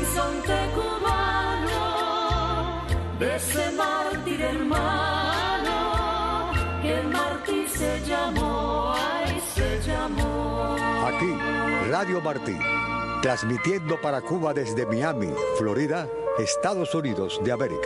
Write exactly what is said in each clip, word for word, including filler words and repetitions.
sinsonte cubano, de ese mártir hermano, que Martí se llamó, ay, se llamó. Aquí, Radio Martí, transmitiendo para Cuba desde Miami, Florida, Estados Unidos de América.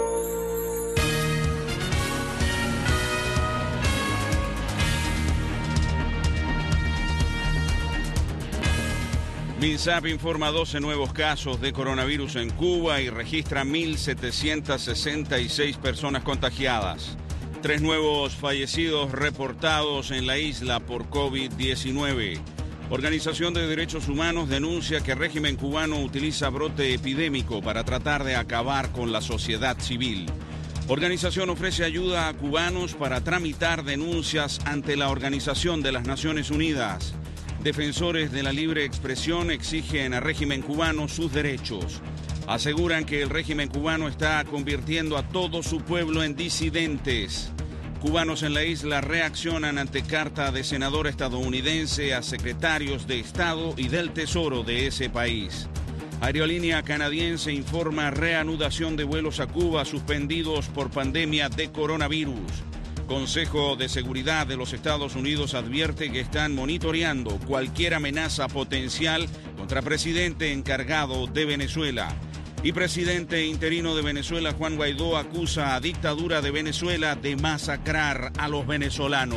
MINSAP informa doce nuevos casos de coronavirus en Cuba y registra mil setecientas sesenta y seis personas contagiadas. Tres nuevos fallecidos reportados en la isla por COVID diecinueve. Organización de Derechos Humanos denuncia que el régimen cubano utiliza brote epidémico para tratar de acabar con la sociedad civil. Organización ofrece ayuda a cubanos para tramitar denuncias ante la Organización de las Naciones Unidas. Defensores de la libre expresión exigen al régimen cubano sus derechos. Aseguran que el régimen cubano está convirtiendo a todo su pueblo en disidentes. Cubanos en la isla reaccionan ante carta de senador estadounidense a secretarios de Estado y del Tesoro de ese país. Aerolínea canadiense informa reanudación de vuelos a Cuba suspendidos por pandemia de coronavirus. Consejo de Seguridad de los Estados Unidos advierte que están monitoreando cualquier amenaza potencial contra presidente encargado de Venezuela. Y presidente interino de Venezuela, Juan Guaidó, acusa a dictadura de Venezuela de masacrar a los venezolanos.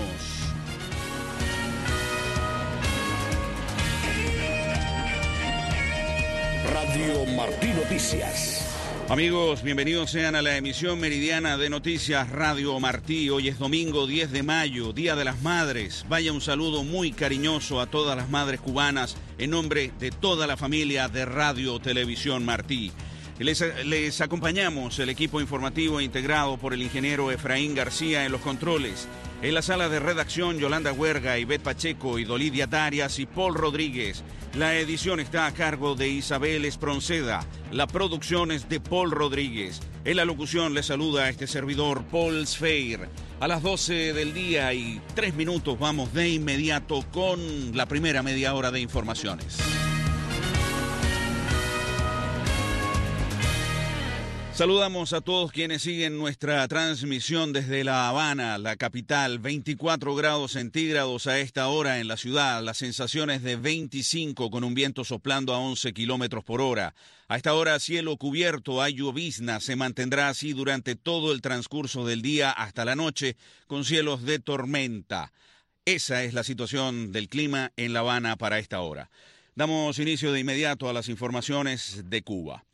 Radio Martí Noticias. Amigos, bienvenidos sean a la emisión meridiana de Noticias Radio Martí. Hoy es domingo diez de mayo, Día de las Madres. Vaya un saludo muy cariñoso a todas las madres cubanas en nombre de toda la familia de Radio Televisión Martí. Les, les acompañamos el equipo informativo integrado por el ingeniero Efraín García en los controles. En la sala de redacción, Yolanda Huerga, Ivette Pacheco, Idolidia Darias y Paul Rodríguez. La edición está a cargo de Isabel Espronceda. La producción es de Paul Rodríguez. En la locución le saluda a este servidor, Paul Sfeir. A las doce del día y tres minutos vamos de inmediato con la primera media hora de informaciones. Saludamos a todos quienes siguen nuestra transmisión desde La Habana, la capital. veinticuatro grados centígrados a esta hora en la ciudad. Las sensaciones de veinticinco con un viento soplando a once kilómetros por hora. A esta hora cielo cubierto, hay llovizna. Se mantendrá así durante todo el transcurso del día hasta la noche con cielos de tormenta. Esa es la situación del clima en La Habana para esta hora. Damos inicio de inmediato a las informaciones de Cuba.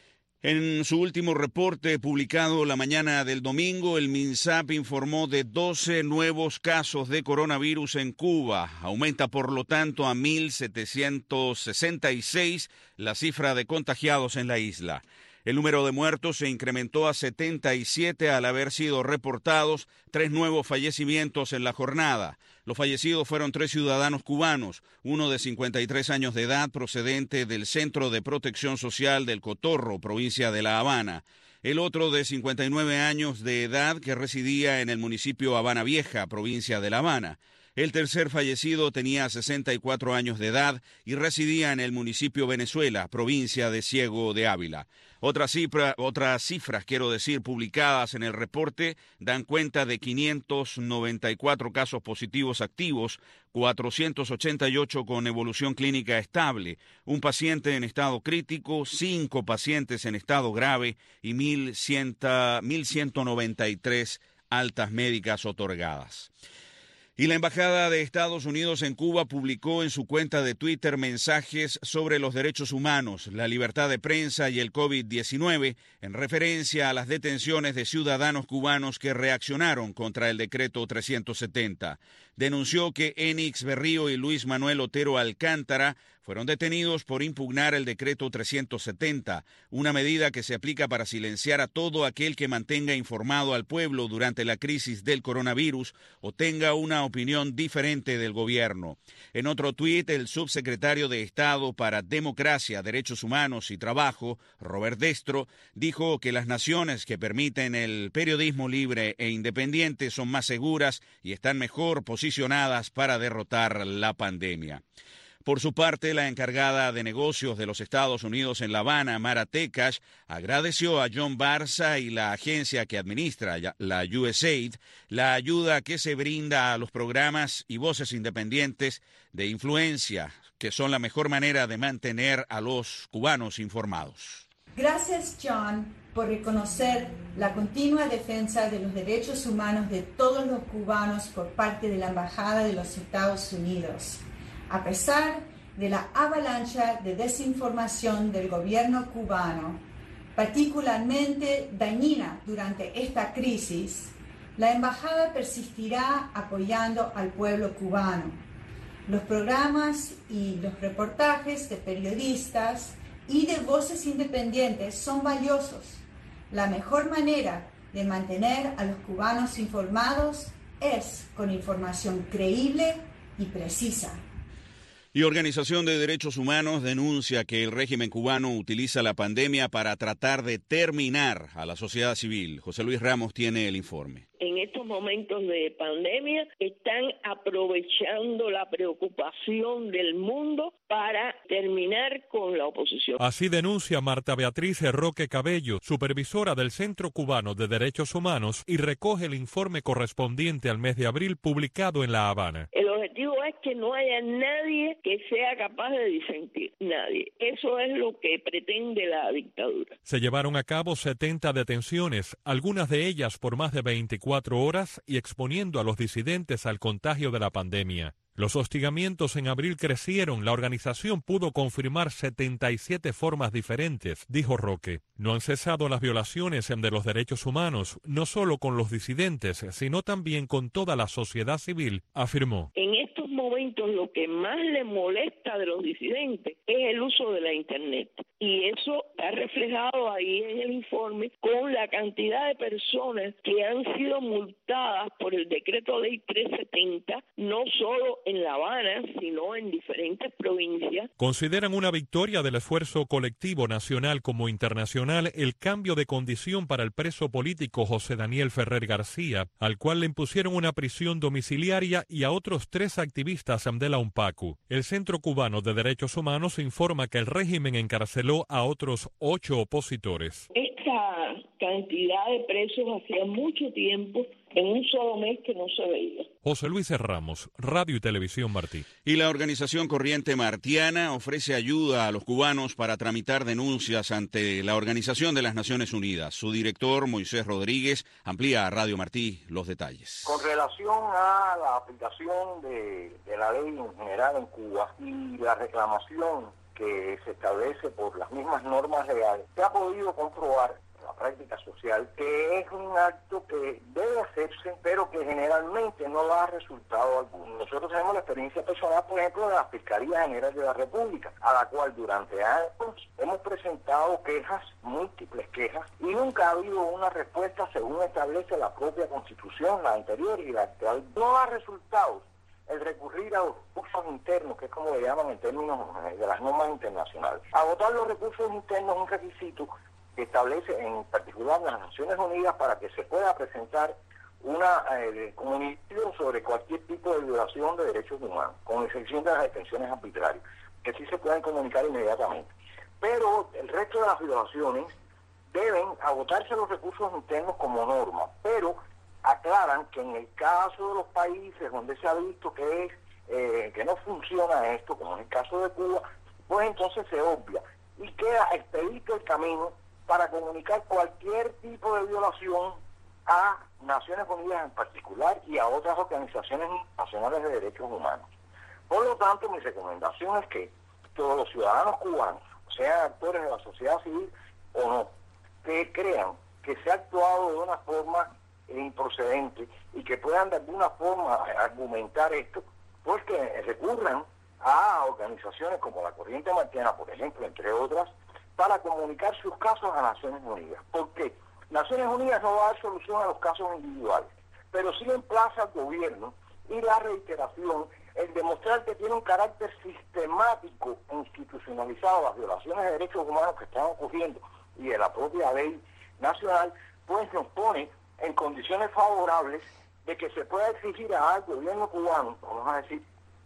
En su último reporte publicado la mañana del domingo, el MINSAP informó de doce nuevos casos de coronavirus en Cuba. Aumenta, por lo tanto, a mil setecientos sesenta y seis la cifra de contagiados en la isla. El número de muertos se incrementó a setenta y siete al haber sido reportados tres nuevos fallecimientos en la jornada. Los fallecidos fueron tres ciudadanos cubanos, uno de cincuenta y tres años de edad procedente del Centro de Protección Social del Cotorro, provincia de La Habana. El otro de cincuenta y nueve años de edad que residía en el municipio Habana Vieja, provincia de La Habana. El tercer fallecido tenía sesenta y cuatro años de edad y residía en el municipio Venezuela, provincia de Ciego de Ávila. Otras cifra, otras cifras, quiero decir, publicadas en el reporte dan cuenta de quinientos noventa y cuatro casos positivos activos, cuatrocientos ochenta y ocho con evolución clínica estable, un paciente en estado crítico, cinco pacientes en estado grave y mil ciento noventa y tres altas médicas otorgadas. Y la Embajada de Estados Unidos en Cuba publicó en su cuenta de Twitter mensajes sobre los derechos humanos, la libertad de prensa y el COVID diecinueve en referencia a las detenciones de ciudadanos cubanos que reaccionaron contra el decreto trescientos setenta. Denunció que Enix Berrío y Luis Manuel Otero Alcántara fueron detenidos por impugnar el decreto trescientos setenta, una medida que se aplica para silenciar a todo aquel que mantenga informado al pueblo durante la crisis del coronavirus o tenga una opinión diferente del gobierno. En otro tuit, el subsecretario de Estado para Democracia, Derechos Humanos y Trabajo, Robert Destro, dijo que las naciones que permiten el periodismo libre e independiente son más seguras y están mejor posicionadas para derrotar la pandemia. Por su parte, la encargada de negocios de los Estados Unidos en La Habana, Mara Tekash, agradeció a John Barza y la agencia que administra la U S A I D la ayuda que se brinda a los programas y voces independientes de influencia, que son la mejor manera de mantener a los cubanos informados. Gracias, John, por reconocer la continua defensa de los derechos humanos de todos los cubanos por parte de la Embajada de los Estados Unidos. A pesar de la avalancha de desinformación del gobierno cubano, particularmente dañina durante esta crisis, la Embajada persistirá apoyando al pueblo cubano. Los programas y los reportajes de periodistas y de voces independientes son valiosos. La mejor manera de mantener a los cubanos informados es con información creíble y precisa. Y Organización de Derechos Humanos denuncia que el régimen cubano utiliza la pandemia para tratar de terminar a la sociedad civil. José Luis Ramos tiene el informe. En estos momentos de pandemia están aprovechando la preocupación del mundo para terminar con la oposición. Así denuncia Marta Beatriz Roque Cabello, supervisora del Centro Cubano de Derechos Humanos, y recoge el informe correspondiente al mes de abril publicado en La Habana. El objetivo es que no haya nadie que sea capaz de disentir, nadie. Eso es lo que pretende la dictadura. Se llevaron a cabo setenta detenciones, algunas de ellas por más de veinticuatro horas y exponiendo a los disidentes al contagio de la pandemia. Los hostigamientos en abril crecieron. La organización pudo confirmar setenta y siete formas diferentes, dijo Roque. No han cesado las violaciones de los derechos humanos, no solo con los disidentes, sino también con toda la sociedad civil, afirmó. En estos momentos lo que más le molesta de los disidentes es el uso de la Internet. Y eso está reflejado ahí en el informe con la cantidad de personas que han sido multadas por el decreto ley trescientos setenta, no solo en La Habana, sino en diferentes provincias. Consideran una victoria del esfuerzo colectivo nacional como internacional el cambio de condición para el preso político José Daniel Ferrer García, al cual le impusieron una prisión domiciliaria, y a otros tres activistas de la UNPACU. El Centro Cubano de Derechos Humanos informa que el régimen encarceló a otros ocho opositores. Esta cantidad de presos hacía mucho tiempo en un solo mes que no se veía. José Luis Ramos, Radio y Televisión Martí. Y la organización Corriente Martiana ofrece ayuda a los cubanos para tramitar denuncias ante la Organización de las Naciones Unidas. Su director, Moisés Rodríguez, amplía a Radio Martí los detalles. Con relación a la aplicación de, de la ley en general en Cuba y la reclamación que se establece por las mismas normas legales, se ha podido comprobar en la práctica social que es un acto que debe hacerse, pero que generalmente no da resultado alguno. Nosotros tenemos la experiencia personal, por ejemplo, de la Fiscalía General de la República, a la cual durante años hemos presentado quejas, múltiples quejas, y nunca ha habido una respuesta según establece la propia Constitución, la anterior y la actual. No da resultados el recurrir a los recursos internos, que es como le llaman en términos de las normas internacionales. Agotar los recursos internos es un requisito que establece en particular las Naciones Unidas para que se pueda presentar una eh, comunicación sobre cualquier tipo de violación de derechos humanos, con excepción de las detenciones arbitrarias, que sí se pueden comunicar inmediatamente. Pero el resto de las violaciones deben agotarse los recursos internos como norma, pero aclaran que en el caso de los países donde se ha visto que es eh, que no funciona esto, como en el caso de Cuba, pues entonces se obvia y queda expedito el camino para comunicar cualquier tipo de violación a Naciones Unidas en particular y a otras organizaciones internacionales de derechos humanos. Por lo tanto, mi recomendación es que todos los ciudadanos cubanos, sean actores de la sociedad civil o no, que crean que se ha actuado de una forma improcedente y que puedan de alguna forma argumentar esto, pues que recurran a organizaciones como la Corriente Martiana, por ejemplo, entre otras, para comunicar sus casos a Naciones Unidas. ¿Por qué? Naciones Unidas no va a dar solución a los casos individuales, pero sí emplaza al gobierno y la reiteración, el demostrar que tiene un carácter sistemático e institucionalizado las violaciones de derechos humanos que están ocurriendo y de la propia ley nacional, pues nos pone en condiciones favorables de que se pueda exigir al gobierno cubano, vamos a decir,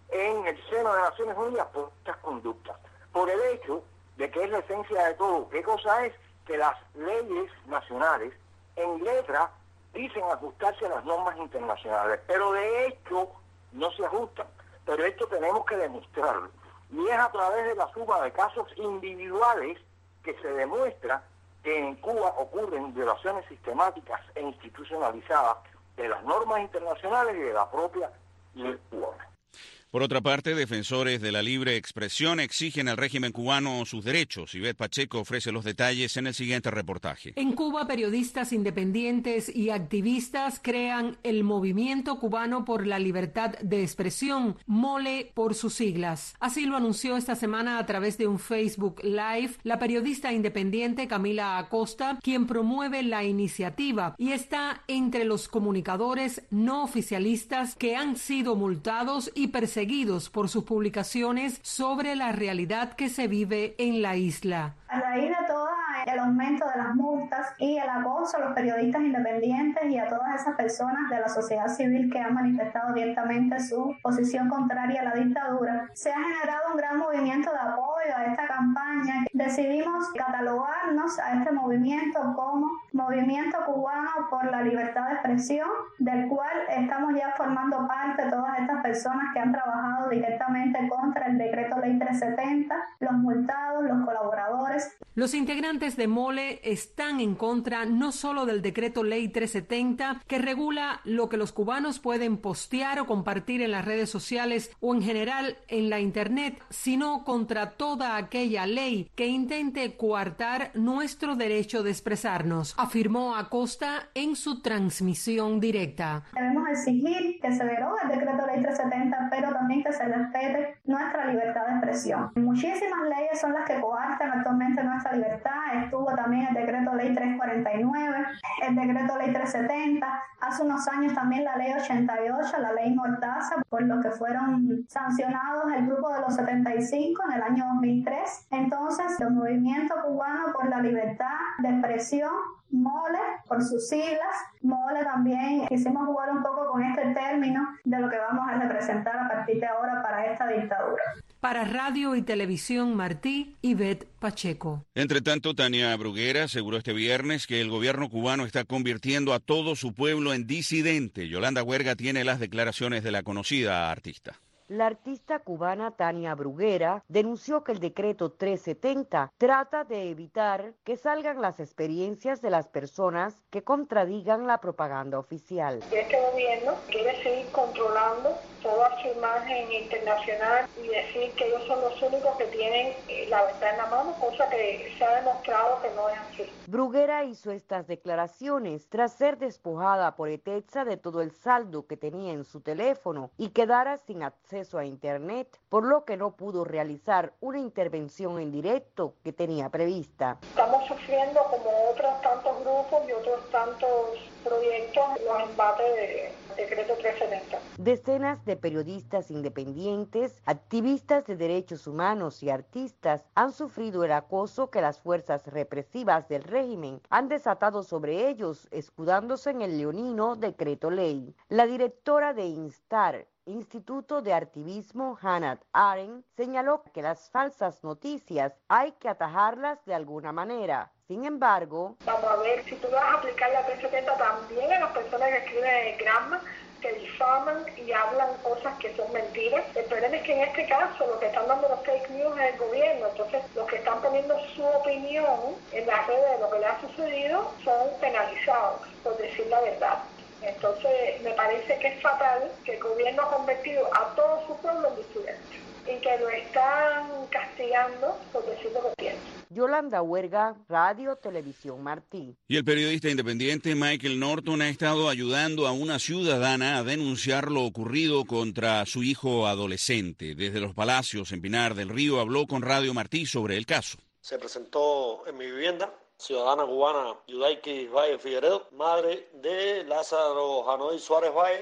en el seno de Naciones Unidas por estas conductas, por el hecho de que es la esencia de todo. ¿Qué cosa es? Que las leyes nacionales en letra dicen ajustarse a las normas internacionales, pero de hecho no se ajustan. Pero esto tenemos que demostrarlo. Y es a través de la suma de casos individuales que se demuestra que en Cuba ocurren violaciones sistemáticas e institucionalizadas de las normas internacionales y de la propia ley cubana. Por otra parte, defensores de la libre expresión exigen al régimen cubano sus derechos. Ivette Pacheco ofrece los detalles en el siguiente reportaje. En Cuba, periodistas independientes y activistas crean el Movimiento Cubano por la Libertad de Expresión, MOLE por sus siglas. Así lo anunció esta semana a través de un Facebook Live la periodista independiente Camila Acosta, quien promueve la iniciativa y está entre los comunicadores no oficialistas que han sido multados y perseguidos seguidos por sus publicaciones sobre la realidad que se vive en la isla. A raíz de todo el aumento de las multas y el acoso a los periodistas independientes y a todas esas personas de la sociedad civil que han manifestado abiertamente su posición contraria a la dictadura, se ha generado un gran movimiento de apoyo a esta campaña. Decidimos catalogarnos a este movimiento como Movimiento Cubano por la Libertad de Expresión, del cual estamos ya formando parte todas estas personas que han trabajado directamente contra el decreto ley trescientos setenta, los multados, los colaboradores. Los integrantes de MOLE están en contra no solo del decreto ley trescientos setenta, que regula lo que los cubanos pueden postear o compartir en las redes sociales o en general en la internet, sino contra toda aquella ley que intente coartar nuestro derecho de expresarnos, afirmó Acosta en su transmisión directa. Debemos exigir que se derogue el decreto ley trescientos setenta, pero también que se respete nuestra libertad de expresión. Muchísimas leyes son las que coartan actualmente nuestra libertad. Estuvo también el decreto ley trescientos cuarenta y nueve, el decreto ley trescientos setenta, hace unos años también la ley ochenta y ocho, la ley Mordaza, por lo que fueron sancionados el grupo de los setenta y cinco en el año dos mil tres. Entonces, el Movimiento Cubano por la Libertad de Expresión, MOLE, por sus siglas, MOLE también quisimos jugar un poco con este término de lo que vamos a representar a partir de ahora para esta dictadura. Para Radio y Televisión Martí, Ivette Pacheco. Entre tanto, Tania Bruguera aseguró este viernes que el gobierno cubano está convirtiendo a todo su pueblo en disidente. Yolanda Huerga tiene las declaraciones de la conocida artista. La artista cubana Tania Bruguera denunció que el decreto trescientos setenta trata de evitar que salgan las experiencias de las personas que contradigan la propaganda oficial. Este gobierno quiere seguir controlando toda su imagen internacional y decir que ellos son los únicos que tienen la verdad en la mano, cosa que se ha demostrado que no es así. Bruguera hizo estas declaraciones tras ser despojada por ETEXA de todo el saldo que tenía en su teléfono y quedara sin acceso a internet, por lo que no pudo realizar una intervención en directo que tenía prevista. Estamos sufriendo, como otros tantos grupos y otros tantos proyectos, los embates del decreto trescientos setenta. Decenas de periodistas independientes, activistas de derechos humanos y artistas han sufrido el acoso que las fuerzas represivas del régimen han desatado sobre ellos, escudándose en el leonino decreto ley. La directora de Instar, Instituto de Artivismo, Hannah Arendt, señaló que las falsas noticias hay que atajarlas de alguna manera. Sin embargo, vamos a ver si tú vas a aplicar la trescientos setenta también a las personas que escriben en el Gramma, que difaman y hablan cosas que son mentiras. El problema es que en este caso lo que están dando los fake news es el gobierno. Entonces, los que están poniendo su opinión en las redes de lo que le ha sucedido son penalizados, por decir la verdad. Entonces, me parece que es fatal que el gobierno ha convertido a todo su pueblo en disidente y que lo están castigando por decir lo que piensa. Yolanda Huerga, Radio Televisión Martí. Y el periodista independiente Michael Norton ha estado ayudando a una ciudadana a denunciar lo ocurrido contra su hijo adolescente. Desde los Palacios, en Pinar del Río, habló con Radio Martí sobre el caso. Se presentó en mi vivienda, ciudadana cubana Yudaiki Valle Figueredo, madre de Lázaro Janoy Suárez Valle, un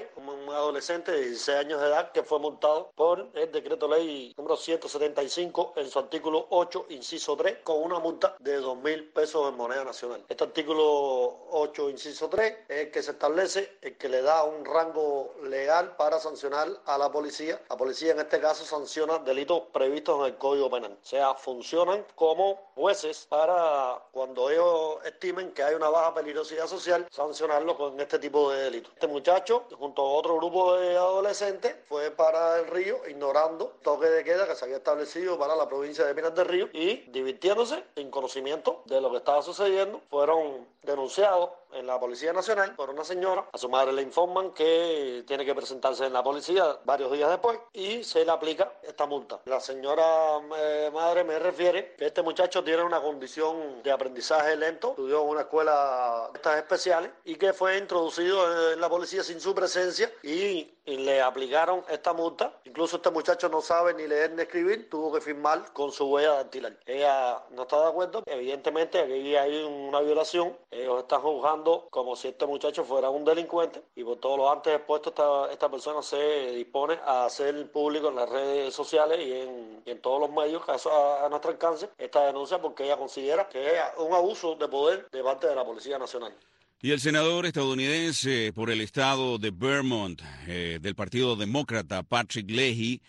un adolescente de dieciséis años de edad que fue multado por el decreto ley número ciento setenta y cinco en su artículo ocho, inciso tres, con una multa de dos mil pesos en moneda nacional. Este artículo ocho, inciso tres, es el que se establece, el que le da un rango legal para sancionar a la policía. La policía en este caso sanciona delitos previstos en el Código Penal. O sea, funcionan como jueces para, cuando ellos estimen que hay una baja peligrosidad social, sancionarlo con este tipo de delitos. Este muchacho, junto a otro grupo de adolescentes, fue para el Río ignorando el toque de queda que se había establecido para la provincia de Pinar del Río y divirtiéndose sin conocimiento de lo que estaba sucediendo. Fueron denunciados en la Policía Nacional por una señora. A su madre le informan que tiene que presentarse en la policía varios días después y se le aplica esta multa. La señora eh, madre me refiere que este muchacho tiene una condición de aprendizaje lento, estudió en una escuela de estas especiales y que fue introducido en la policía sin su presencia y, y le aplicaron esta multa. Incluso este muchacho no sabe ni leer ni escribir, tuvo que firmar con su huella dactilar. Ella no está de acuerdo, evidentemente aquí hay una violación, ellos están juzgando como si este muchacho fuera un delincuente y por todos los antes expuestos esta, esta persona se dispone a hacer público en las redes sociales y en, y en todos los medios que a, a nuestro alcance esta denuncia porque ella considera que es un abuso de poder de parte de la Policía Nacional. Y el senador estadounidense por el estado de Vermont eh, del Partido Demócrata, Patrick Leahy,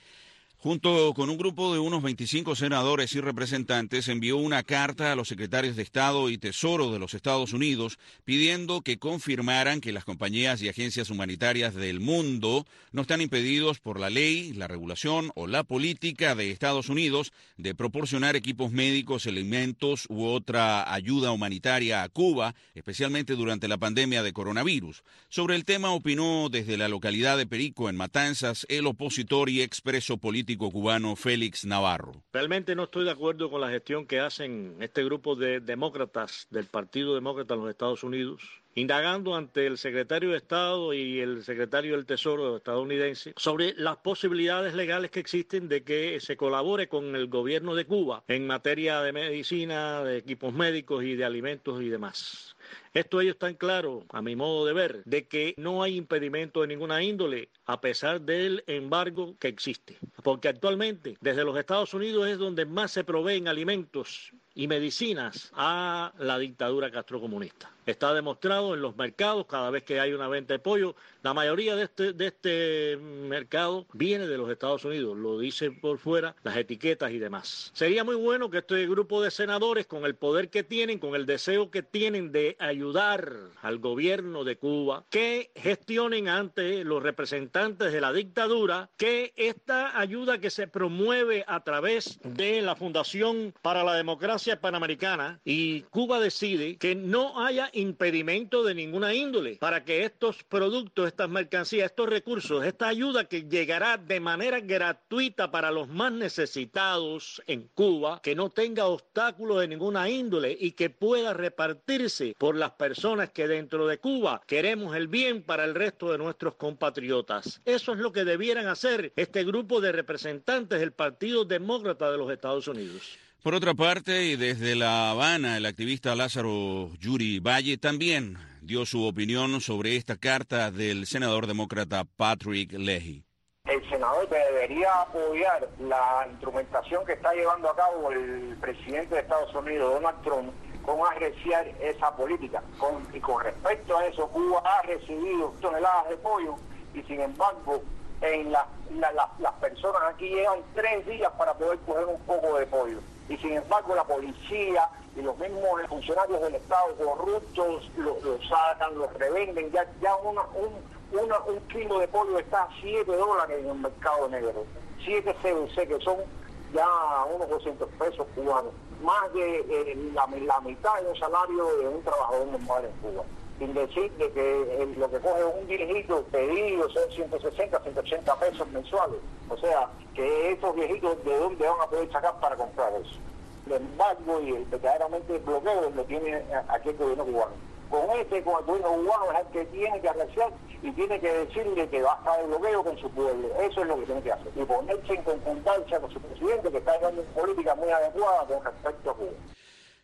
junto con un grupo de unos veinticinco senadores y representantes, envió una carta a los secretarios de Estado y Tesoro de los Estados Unidos pidiendo que confirmaran que las compañías y agencias humanitarias del mundo no están impedidos por la ley, la regulación o la política de Estados Unidos de proporcionar equipos médicos, alimentos u otra ayuda humanitaria a Cuba, especialmente durante la pandemia de coronavirus. Sobre el tema opinó desde la localidad de Perico, en Matanzas, el opositor y expreso político cubano Félix Navarro. Realmente no estoy de acuerdo con la gestión que hacen este grupo de demócratas del Partido Demócrata en los Estados Unidos, indagando ante el secretario de Estado y el secretario del Tesoro estadounidense sobre las posibilidades legales que existen de que se colabore con el gobierno de Cuba en materia de medicina, de equipos médicos y de alimentos y demás. Esto ellos están claros, a mi modo de ver, de que no hay impedimento de ninguna índole, a pesar del embargo que existe. Porque actualmente, desde los Estados Unidos es donde más se proveen alimentos y medicinas a la dictadura castrocomunista. Está demostrado en los mercados, cada vez que hay una venta de pollo, la mayoría de este, de este mercado viene de los Estados Unidos, lo dicen por fuera las etiquetas y demás. Sería muy bueno que este grupo de senadores, con el poder que tienen, con el deseo que tienen de ayudar al gobierno de Cuba, que gestionen ante los representantes de la dictadura que esta ayuda que se promueve a través de la Fundación para la Democracia Panamericana y Cuba Decide, que no haya impedimento de ninguna índole para que estos productos, estas mercancías, estos recursos, esta ayuda que llegará de manera gratuita para los más necesitados en Cuba, que no tenga obstáculos de ninguna índole y que pueda repartirse por las personas que dentro de Cuba queremos el bien para el resto de nuestros compatriotas. Eso es lo que debieran hacer este grupo de representantes del Partido Demócrata de los Estados Unidos. Por otra parte, y desde La Habana, el activista Lázaro Yuri Valle también dio su opinión sobre esta carta del senador demócrata Patrick Leahy. El senador debería apoyar la instrumentación que está llevando a cabo el presidente de Estados Unidos, Donald Trump, con agresiar esa política. Con, y con respecto a eso, Cuba ha recibido toneladas de pollo y sin embargo en la, la, la, las personas aquí llevan tres días para poder coger un poco de pollo. Y sin embargo la policía y los mismos funcionarios del Estado corruptos lo, lo sacan, los revenden. Ya, ya una, un, una, un kilo de pollo está a siete dólares en el mercado negro. siete C B C, que son ya unos doscientos pesos cubanos. Más de eh, la, la mitad de un salario de un trabajador normal en Cuba. Sin decir de que eh, lo que coge un viejito pedido son ciento sesenta, ciento ochenta pesos mensuales. O sea, que estos viejitos, ¿de dónde van a poder sacar para comprar eso? El embargo y el, verdaderamente el bloqueo lo tiene aquí el gobierno cubano. Con este, con el gobierno cubano es el que tiene que arreciar y tiene que decirle que basta el bloqueo con su pueblo. Eso es lo que tiene que hacer. Y ponerse en concordancia con su presidente, que está dando una política muy adecuada con respecto a Cuba.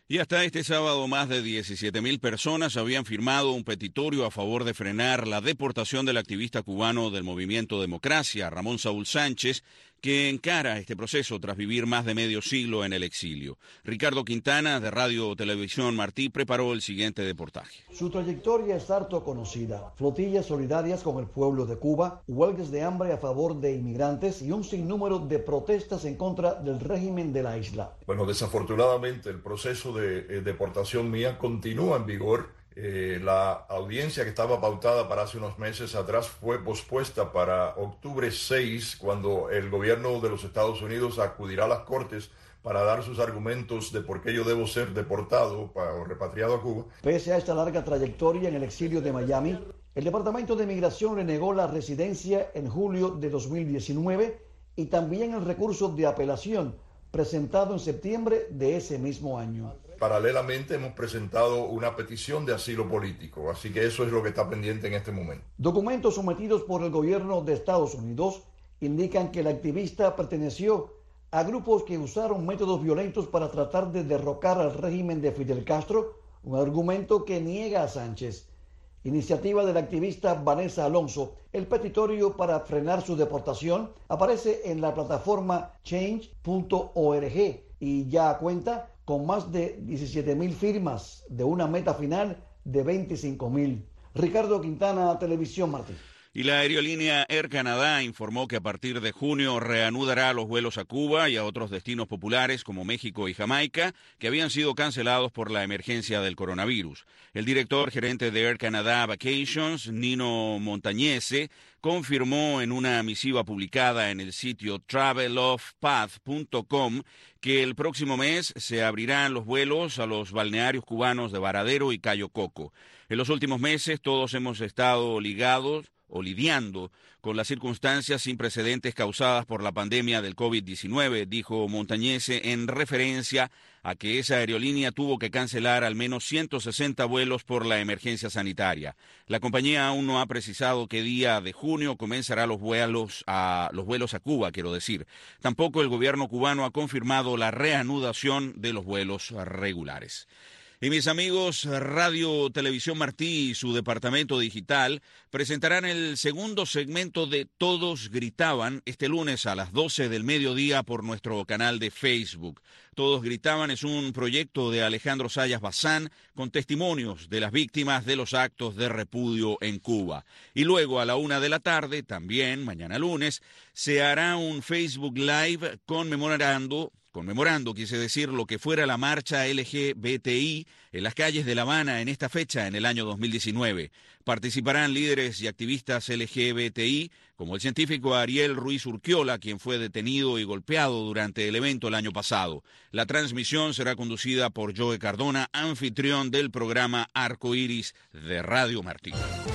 Y hasta este sábado más de diecisiete mil personas habían firmado un petitorio a favor de frenar la deportación del activista cubano del Movimiento Democracia, Ramón Saúl Sánchez, que encara este proceso tras vivir más de medio siglo en el exilio. Ricardo Quintana, de Radio Televisión Martí, preparó el siguiente reportaje. Su trayectoria es harto conocida. Flotillas solidarias con el pueblo de Cuba, huelgas de hambre a favor de inmigrantes y un sinnúmero de protestas en contra del régimen de la isla. Bueno, desafortunadamente el proceso de eh, deportación mía continúa en vigor. Eh, la audiencia que estaba pautada para hace unos meses atrás fue pospuesta para octubre seis, cuando el gobierno de los Estados Unidos acudirá a las cortes para dar sus argumentos de por qué yo debo ser deportado o repatriado a Cuba. Pese a esta larga trayectoria en el exilio de Miami, el Departamento de Migración le negó la residencia en julio de dos mil diecinueve y también el recurso de apelación presentado en septiembre de ese mismo año. Paralelamente hemos presentado una petición de asilo político, así que eso es lo que está pendiente en este momento. Documentos sometidos por el gobierno de Estados Unidos indican que el activista perteneció a grupos que usaron métodos violentos para tratar de derrocar al régimen de Fidel Castro, un argumento que niega a Sánchez. Iniciativa de la activista Vanessa Alonso, el petitorio para frenar su deportación aparece en la plataforma change punto org y ya cuenta con más de diecisiete mil firmas de una meta final de veinticinco mil. Ricardo Quintana, Televisión Martí. Y la aerolínea Air Canada informó que a partir de junio reanudará los vuelos a Cuba y a otros destinos populares como México y Jamaica, que habían sido cancelados por la emergencia del coronavirus. El director gerente de Air Canada Vacations, Nino Montañese, confirmó en una misiva publicada en el sitio travel of path punto com que el próximo mes se abrirán los vuelos a los balnearios cubanos de Varadero y Cayo Coco. En los últimos meses todos hemos estado ligados o lidiando con las circunstancias sin precedentes causadas por la pandemia del COVID diecinueve, dijo Montañese en referencia a que esa aerolínea tuvo que cancelar al menos ciento sesenta vuelos por la emergencia sanitaria. La compañía aún no ha precisado qué día de junio comenzará los vuelos a, los vuelos a Cuba, quiero decir. Tampoco el gobierno cubano ha confirmado la reanudación de los vuelos regulares. Y mis amigos, Radio Televisión Martí y su departamento digital presentarán el segundo segmento de Todos Gritaban este lunes a las doce del mediodía por nuestro canal de Facebook. Todos Gritaban es un proyecto de Alejandro Sayas Bazán con testimonios de las víctimas de los actos de repudio en Cuba. Y luego a la una de la tarde, también mañana lunes, se hará un Facebook Live conmemorando Conmemorando, quise decir, lo que fuera la marcha L G B T I en las calles de La Habana en esta fecha, en el año dos mil diecinueve. Participarán líderes y activistas L G B T I, como el científico Ariel Ruiz Urquiola, quien fue detenido y golpeado durante el evento el año pasado. La transmisión será conducida por Joe Cardona, anfitrión del programa Arco Iris de Radio Martí.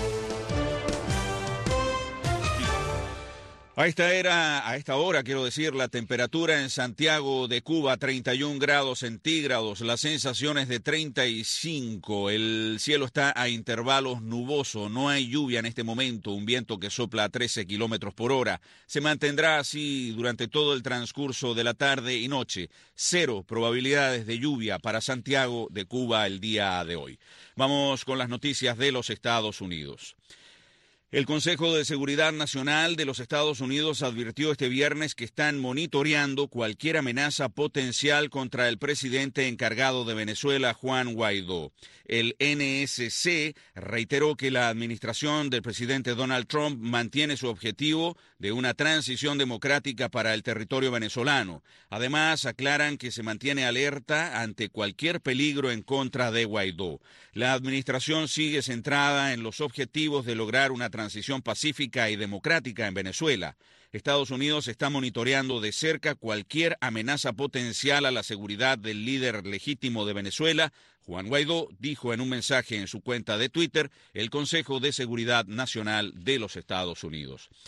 A esta, era, a esta hora, quiero decir, la temperatura en Santiago de Cuba, treinta y un grados centígrados, las sensaciones de treinta y cinco, el cielo está a intervalos nuboso, no hay lluvia en este momento, un viento que sopla a trece kilómetros por hora, se mantendrá así durante todo el transcurso de la tarde y noche, cero probabilidades de lluvia para Santiago de Cuba el día de hoy. Vamos con las noticias de los Estados Unidos. El Consejo de Seguridad Nacional de los Estados Unidos advirtió este viernes que están monitoreando cualquier amenaza potencial contra el presidente encargado de Venezuela, Juan Guaidó. El N S C reiteró que la administración del presidente Donald Trump mantiene su objetivo de una transición democrática para el territorio venezolano. Además, aclaran que se mantiene alerta ante cualquier peligro en contra de Guaidó. La administración sigue centrada en los objetivos de lograr una transición pacífica y democrática en Venezuela. Estados Unidos está monitoreando de cerca cualquier amenaza potencial a la seguridad del líder legítimo de Venezuela, Juan Guaidó, dijo en un mensaje en su cuenta de Twitter el Consejo de Seguridad Nacional de los Estados Unidos.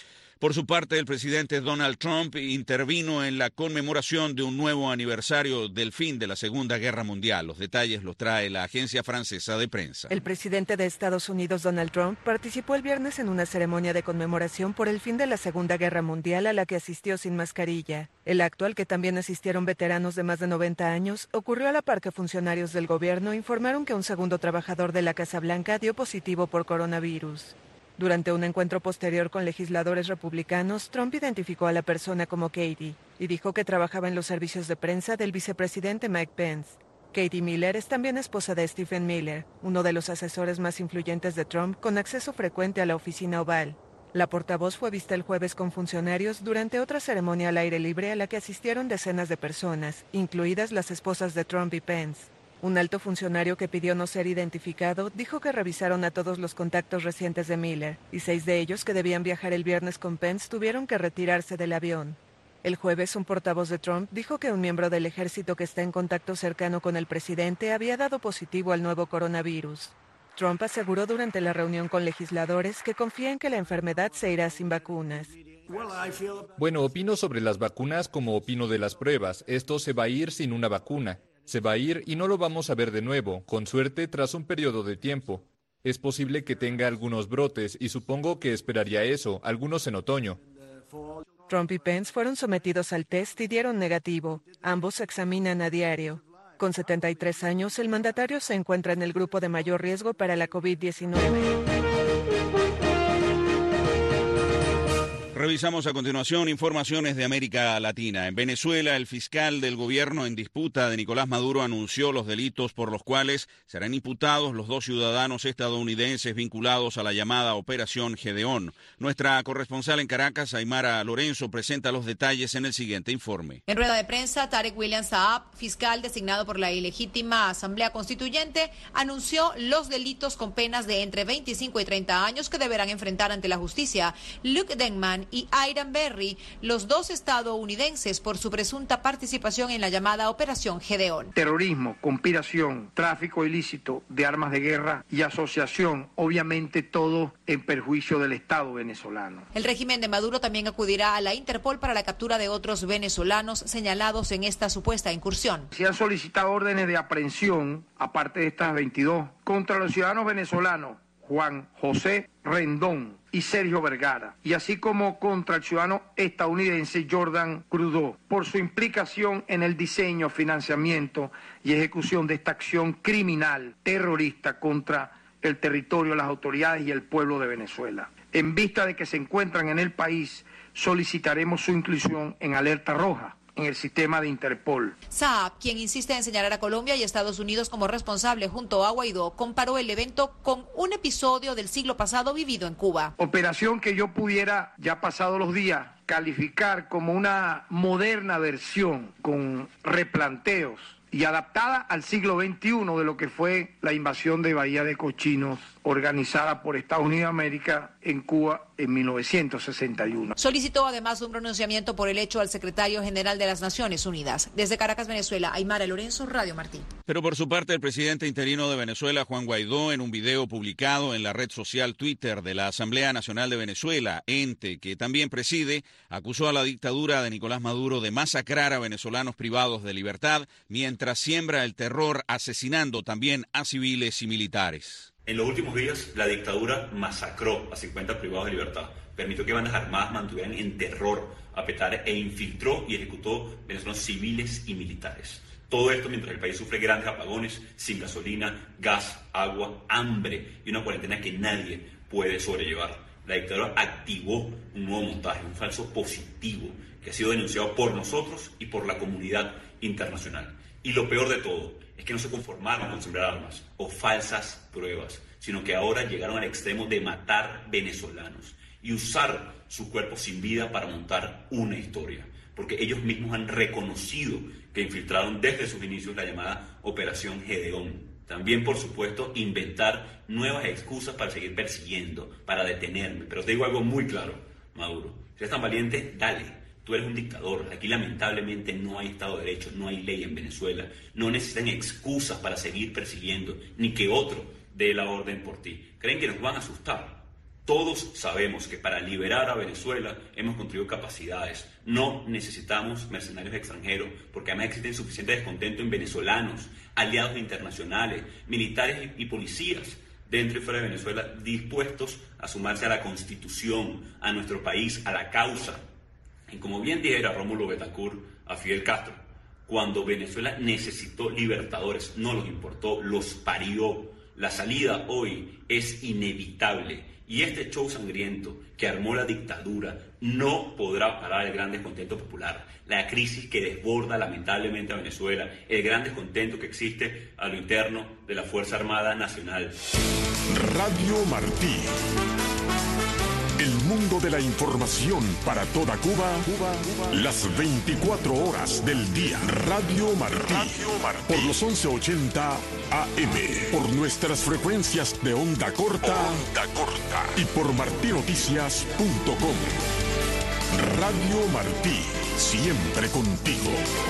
Por su parte, el presidente Donald Trump intervino en la conmemoración de un nuevo aniversario del fin de la Segunda Guerra Mundial. Los detalles los trae la agencia francesa de prensa. El presidente de Estados Unidos, Donald Trump, participó el viernes en una ceremonia de conmemoración por el fin de la Segunda Guerra Mundial a la que asistió sin mascarilla. El acto, al que también asistieron veteranos de más de noventa años, ocurrió a la par que funcionarios del gobierno informaron que un segundo trabajador de la Casa Blanca dio positivo por coronavirus. Durante un encuentro posterior con legisladores republicanos, Trump identificó a la persona como Katie y dijo que trabajaba en los servicios de prensa del vicepresidente Mike Pence. Katie Miller es también esposa de Stephen Miller, uno de los asesores más influyentes de Trump con acceso frecuente a la oficina oval. La portavoz fue vista el jueves con funcionarios durante otra ceremonia al aire libre a la que asistieron decenas de personas, incluidas las esposas de Trump y Pence. Un alto funcionario que pidió no ser identificado dijo que revisaron a todos los contactos recientes de Miller y seis de ellos que debían viajar el viernes con Pence tuvieron que retirarse del avión. El jueves, un portavoz de Trump dijo que un miembro del ejército que está en contacto cercano con el presidente había dado positivo al nuevo coronavirus. Trump aseguró durante la reunión con legisladores que confía en que la enfermedad se irá sin vacunas. Bueno, opino sobre las vacunas como opino de las pruebas. Esto se va a ir sin una vacuna. Se va a ir y no lo vamos a ver de nuevo, con suerte tras un periodo de tiempo. Es posible que tenga algunos brotes y supongo que esperaría eso, algunos en otoño. Trump y Pence fueron sometidos al test y dieron negativo. Ambos se examinan a diario. Con setenta y tres años, el mandatario se encuentra en el grupo de mayor riesgo para la COVID diecinueve. Revisamos a continuación informaciones de América Latina. En Venezuela, el fiscal del gobierno en disputa de Nicolás Maduro anunció los delitos por los cuales serán imputados los dos ciudadanos estadounidenses vinculados a la llamada Operación Gedeón. Nuestra corresponsal en Caracas, Aymara Lorenzo, presenta los detalles en el siguiente informe. En rueda de prensa, Tarek William Saab, fiscal designado por la ilegítima Asamblea Constituyente, anunció los delitos con penas de entre veinticinco y treinta años que deberán enfrentar ante la justicia Luke Denman y Aidan Berry, los dos estadounidenses, por su presunta participación en la llamada Operación Gedeón. Terrorismo, conspiración, tráfico ilícito de armas de guerra y asociación, obviamente todo en perjuicio del Estado venezolano. El régimen de Maduro también acudirá a la Interpol para la captura de otros venezolanos señalados en esta supuesta incursión. Se han solicitado órdenes de aprehensión, aparte de estas veintidós, contra los ciudadanos venezolanos Juan José Rendón y Sergio Vergara, y así como contra el ciudadano estadounidense Jordan Trudeau, por su implicación en el diseño, financiamiento y ejecución de esta acción criminal terrorista contra el territorio, las autoridades y el pueblo de Venezuela. En vista de que se encuentran en el país, solicitaremos su inclusión en alerta roja en el sistema de Interpol. Saab, quien insiste en señalar a Colombia y Estados Unidos como responsable junto a Guaidó, comparó el evento con un episodio del siglo pasado vivido en Cuba. Operación que yo pudiera, ya pasados los días, calificar como una moderna versión con replanteos y adaptada al siglo veintiuno de lo que fue la invasión de Bahía de Cochinos organizada por Estados Unidos de América en Cuba en mil novecientos sesenta y uno. Solicitó además un pronunciamiento por el hecho al secretario general de las Naciones Unidas. Desde Caracas, Venezuela, Aymara Lorenzo, Radio Martín. Pero por su parte, el presidente interino de Venezuela, Juan Guaidó, en un video publicado en la red social Twitter de la Asamblea Nacional de Venezuela, ente que también preside, acusó a la dictadura de Nicolás Maduro de masacrar a venezolanos privados de libertad, mientras siembra el terror asesinando también a civiles y militares. En los últimos días, la dictadura masacró a cincuenta privados de libertad, permitió que bandas armadas mantuvieran en terror a Petare e infiltró y ejecutó venezolanos civiles y militares. Todo esto mientras el país sufre grandes apagones, sin gasolina, gas, agua, hambre y una cuarentena que nadie puede sobrellevar. La dictadura activó un nuevo montaje, un falso positivo, que ha sido denunciado por nosotros y por la comunidad internacional. Y lo peor de todo es que no se conformaron con sembrar armas o falsas pruebas, sino que ahora llegaron al extremo de matar venezolanos y usar su cuerpo sin vida para montar una historia, porque ellos mismos han reconocido que infiltraron desde sus inicios la llamada Operación Gedeón. También, por supuesto, inventar nuevas excusas para seguir persiguiendo, para detenerme. Pero te digo algo muy claro, Maduro, si eres tan valiente, dale. Tú eres un dictador. Aquí lamentablemente no hay Estado de Derecho, no hay ley en Venezuela. No necesitan excusas para seguir persiguiendo, ni que otro dé la orden por ti. Creen que nos van a asustar. Todos sabemos que para liberar a Venezuela hemos construido capacidades. No necesitamos mercenarios extranjeros, porque además existen suficiente descontento en venezolanos, aliados internacionales, militares y policías dentro y fuera de Venezuela dispuestos a sumarse a la Constitución, a nuestro país, a la causa. Y como bien dijera Rómulo Betancourt a Fidel Castro, cuando Venezuela necesitó libertadores, no los importó, los parió. La salida hoy es inevitable. Y este show sangriento que armó la dictadura no podrá parar el gran descontento popular, la crisis que desborda lamentablemente a Venezuela, el gran descontento que existe a lo interno de la Fuerza Armada Nacional. Radio Martí. El mundo de la información para toda Cuba, Cuba, Cuba. Las veinticuatro horas del día. Radio Martí. Radio Martí. Por los once ochenta A M. Por nuestras frecuencias de onda corta. Onda corta. Y por martí noticias punto com. Radio Martí. Siempre contigo.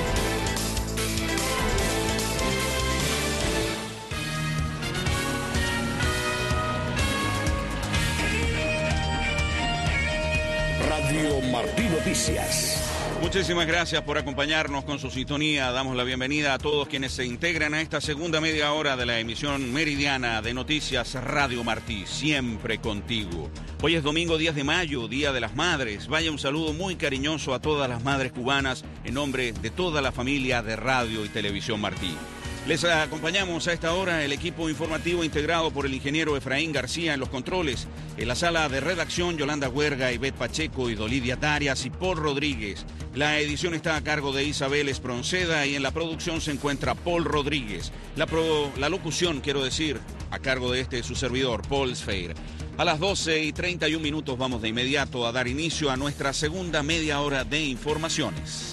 Radio Martí Noticias. Muchísimas gracias por acompañarnos con su sintonía. Damos la bienvenida a todos quienes se integran a esta segunda media hora de la emisión meridiana de Noticias Radio Martí, siempre contigo. Hoy es domingo diez de mayo, Día de las Madres. Vaya un saludo muy cariñoso a todas las madres cubanas en nombre de toda la familia de Radio y Televisión Martí. Les acompañamos a esta hora el equipo informativo integrado por el ingeniero Efraín García en los controles, en la sala de redacción Yolanda Huerga, Ivette Pacheco y Dolidia Tarias y Paul Rodríguez. La edición está a cargo de Isabel Espronceda y en la producción se encuentra Paul Rodríguez. La, pro, la locución, quiero decir, a cargo de este su servidor, Paul Sfeir. A las doce y treinta y un minutos vamos de inmediato a dar inicio a nuestra segunda media hora de informaciones.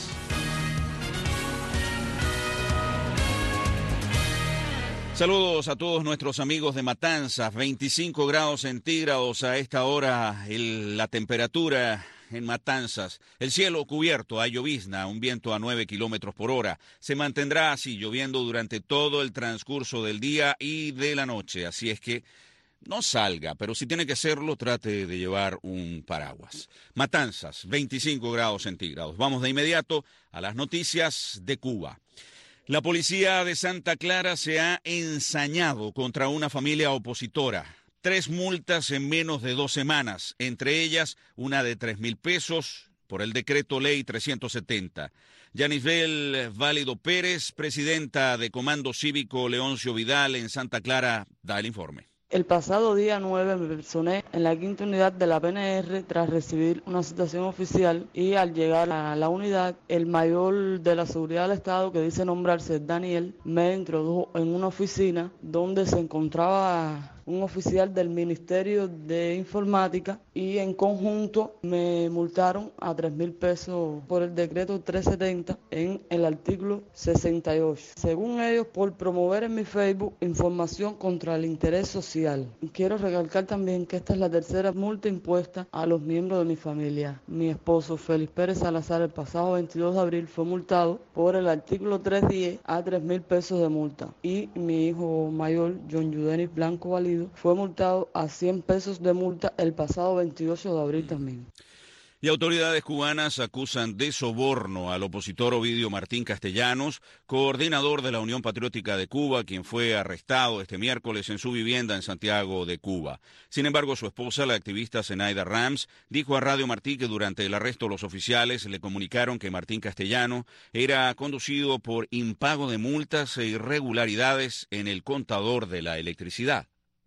Saludos a todos nuestros amigos de Matanzas, veinticinco grados centígrados a esta hora, el, la temperatura en Matanzas. El cielo cubierto, hay llovizna, un viento a nueve kilómetros por hora. Se mantendrá así, lloviendo durante todo el transcurso del día y de la noche, así es que no salga, pero si tiene que hacerlo, trate de llevar un paraguas. Matanzas, veinticinco grados centígrados. Vamos de inmediato a las noticias de Cuba. La policía de Santa Clara se ha ensañado contra una familia opositora. Tres multas en menos de dos semanas, entre ellas una de tres mil pesos por el decreto ley trescientos setenta. Yanisbel Válido Pérez, presidenta de Comando Cívico Leoncio Vidal en Santa Clara, da el informe. El pasado día nueve me personé en la quinta unidad de la P N R tras recibir una citación oficial y al llegar a la unidad, el mayor de la seguridad del Estado, que dice nombrarse Daniel, me introdujo en una oficina donde se encontraba un oficial del Ministerio de Informática y en conjunto me multaron a tres mil pesos por el decreto trescientos setenta en el artículo sesenta y ocho. Según ellos, por promover en mi Facebook información contra el interés social. Quiero recalcar también que esta es la tercera multa impuesta a los miembros de mi familia. Mi esposo Félix Pérez Salazar el pasado veintidós de abril fue multado por el artículo trescientos diez a tres mil pesos de multa y mi hijo mayor John Yudenis Blanco Valido fue multado a cien pesos de multa el pasado veintiocho de abril también. Y autoridades cubanas acusan de soborno al opositor Ovidio Martín Castellanos, coordinador de la Unión Patriótica de Cuba, quien fue arrestado este miércoles en su vivienda en Santiago de Cuba. Sin embargo, su esposa, la activista Zenaida Rams, dijo a Radio Martí que durante el arresto los oficiales le comunicaron que Martín Castellano era conducido por impago de multas e irregularidades en el contador de la electricidad.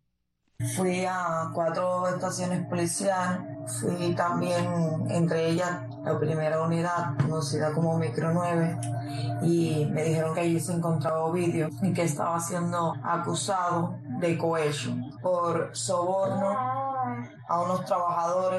Fui a cuatro estaciones policiales, fui también, entre ellas, la primera unidad, conocida como Micro nueve, y me dijeron que allí se encontraba Ovidio y que estaba siendo acusado de cohecho por soborno a unos trabajadores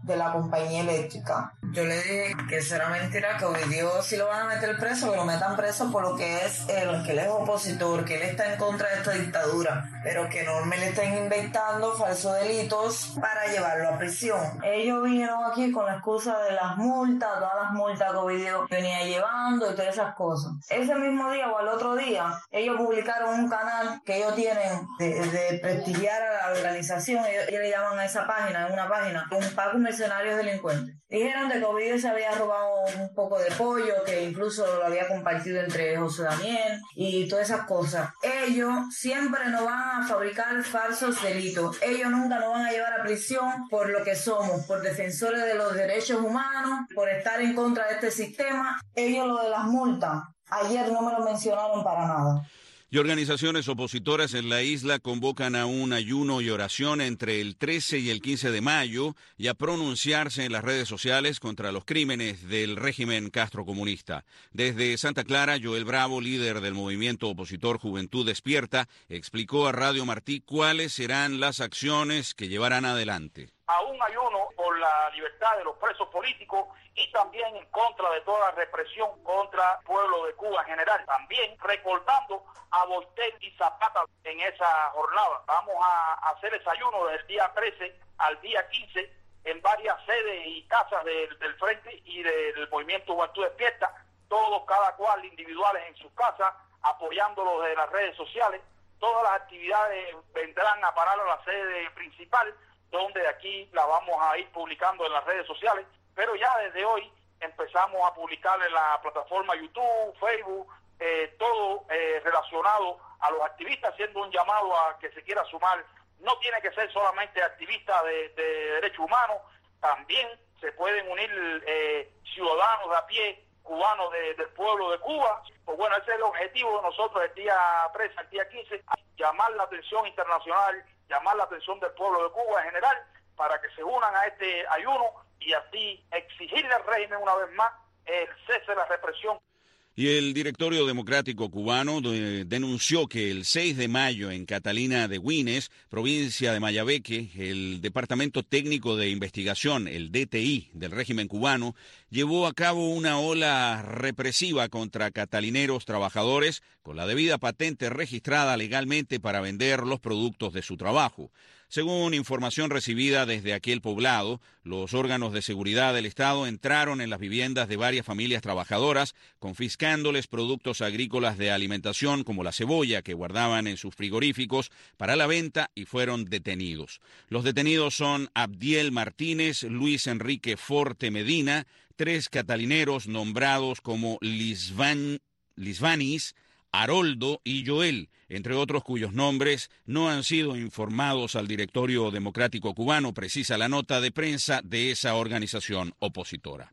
de la compañía eléctrica. Yo le dije que será mentira, que Ovidio sí lo van a meter preso, que lo metan preso por lo que es el que él es opositor, que él está en contra de esta dictadura, pero que no me le estén inventando falsos delitos para llevarlo a prisión. Ellos vinieron aquí con la excusa de las multas, todas las multas que Ovidio venía llevando y todas esas cosas. Ese mismo día o al otro día, ellos publicaron un canal que ellos tienen de, de prestigiar a la organización. Ellos, ellos le llaman a esa página, en una página, un Paco Mercenarios Delincuentes. Dijeron de que Ovidio se había robado un poco de pollo, que incluso lo había compartido entre José Daniel y todas esas cosas. Ellos siempre nos van a fabricar falsos delitos. Ellos nunca nos van a llevar a prisión por lo que somos, por defensores de los derechos humanos, por estar en contra de este sistema. Ellos lo de las multas, ayer no me lo mencionaron para nada. Y organizaciones opositoras en la isla convocan a un ayuno y oración entre el trece y el quince de mayo y a pronunciarse en las redes sociales contra los crímenes del régimen castrocomunista. Desde Santa Clara, Joel Bravo, líder del movimiento opositor Juventud Despierta, explicó a Radio Martí cuáles serán las acciones que llevarán adelante. A un ayuno por la libertad de los presos políticos y también en contra de toda la represión contra el pueblo de Cuba en general. También recordando a Voltaire y Zapata en esa jornada. Vamos a hacer ese ayuno desde el día trece al día quince en varias sedes y casas del, del Frente y del Movimiento Juventud Despierta, todos cada cual individuales en sus casas, apoyándolos desde las redes sociales. Todas las actividades vendrán a parar a la sede principal, donde aquí la vamos a ir publicando en las redes sociales, pero ya desde hoy empezamos a publicar en la plataforma YouTube, Facebook, eh, todo eh, relacionado a los activistas, haciendo un llamado a que se quiera sumar. No tiene que ser solamente activistas de, de derechos humanos, también se pueden unir eh, ciudadanos de a pie, cubanos de, del pueblo de Cuba. Pues bueno, ese es el objetivo de nosotros el día trece, el día quince, llamar la atención internacional, llamar la atención del pueblo de Cuba en general, para que se unan a este ayuno y así exigirle al régimen una vez más el cese de la represión. Y el Directorio Democrático Cubano de, denunció que el seis de mayo en Catalina de Güines, provincia de Mayabeque, el Departamento Técnico de Investigación, el D T I, del régimen cubano, llevó a cabo una ola represiva contra catalineros trabajadores con la debida patente registrada legalmente para vender los productos de su trabajo. Según información recibida desde aquel poblado, los órganos de seguridad del Estado entraron en las viviendas de varias familias trabajadoras, confiscándoles productos agrícolas de alimentación como la cebolla que guardaban en sus frigoríficos para la venta y fueron detenidos. Los detenidos son Abdiel Martínez, Luis Enrique Forte Medina, tres catalineros nombrados como Lisvan, Lisvanis, Haroldo y Joel, entre otros cuyos nombres no han sido informados al Directorio Democrático Cubano, precisa la nota de prensa de esa organización opositora.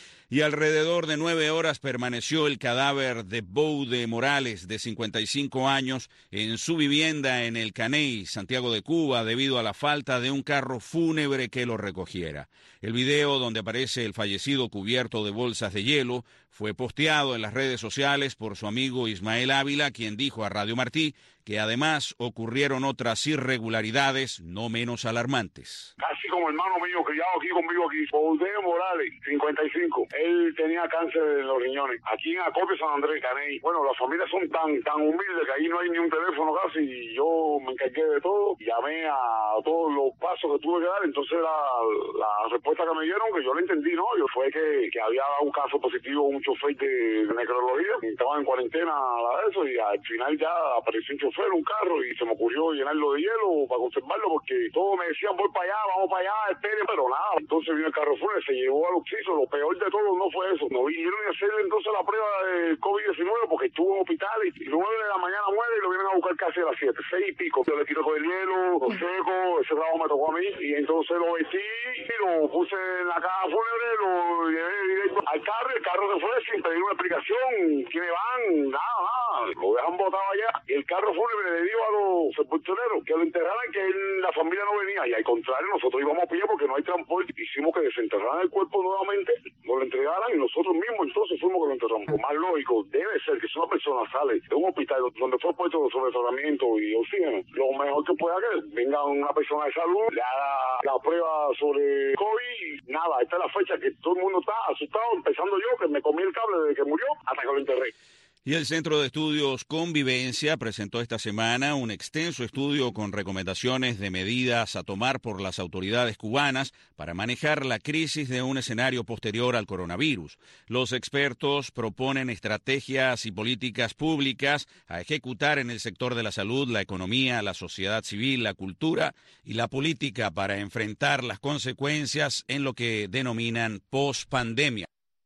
Y alrededor de nueve horas permaneció el cadáver de Boude Morales, de cincuenta y cinco años, en su vivienda en El Caney, Santiago de Cuba, debido a la falta de un carro fúnebre que lo recogiera. El video donde aparece el fallecido cubierto de bolsas de hielo fue posteado en las redes sociales por su amigo Ismael Ávila, quien dijo a Radio Martí que además ocurrieron otras irregularidades no menos alarmantes. Casi como hermano mío, criado aquí conmigo aquí, Boude Morales, cincuenta y cinco. Él tenía cáncer en los riñones. Aquí en Acopio, San Andrés, Caney. Bueno, las familias son tan tan humildes que ahí no hay ni un teléfono casi. Y yo me encargué de todo. Llamé a todos los pasos que tuve que dar. Entonces la, la respuesta que me dieron, que yo la entendí, ¿no? Yo fue que, que había dado un caso positivo, un chofer de necrología. Estaban en cuarentena la de eso y al final ya apareció un chofer, un carro, y se me ocurrió llenarlo de hielo para conservarlo porque todos me decían voy para allá, vamos para allá, esperen, pero nada. Entonces vino el carro fuera, se llevó al oxiso. Lo peor de todo no fue eso, no vinieron a hacerle entonces la prueba de COVID diecinueve porque estuvo en hospital y nueve de la mañana muere y lo vienen a buscar casi a las siete, seis y pico. Yo le quito todo el hielo, lo seco, ese trabajo me tocó a mí y entonces lo vestí y lo puse en la caja fúnebre, lo llevé directo al carro y el carro se fue sin pedir una explicación, quiénes van, nada, nada. madre. Lo dejan botado allá y el carro fúnebre le dio a los sepultureros que lo enterraran, que él, la familia no venía. Y al contrario, nosotros íbamos a pie porque no hay transporte. Hicimos que desenterraran el cuerpo nuevamente, nos lo entregaran y nosotros mismos entonces fuimos que lo enterramos. Lo más lógico debe ser que si una persona sale de un hospital donde fue puesto sobre tratamiento y oxígeno, lo mejor que pueda que venga una persona de salud, le haga la prueba sobre COVID y nada. Esta es la fecha que todo el mundo está asustado, empezando yo, que me comí el cable desde que murió hasta que lo enterré. Y el Centro de Estudios Convivencia presentó esta semana un extenso estudio con recomendaciones de medidas a tomar por las autoridades cubanas para manejar la crisis de un escenario posterior al coronavirus. Los expertos proponen estrategias y políticas públicas a ejecutar en el sector de la salud, la economía, la sociedad civil, la cultura y la política para enfrentar las consecuencias en lo que denominan pospandemia.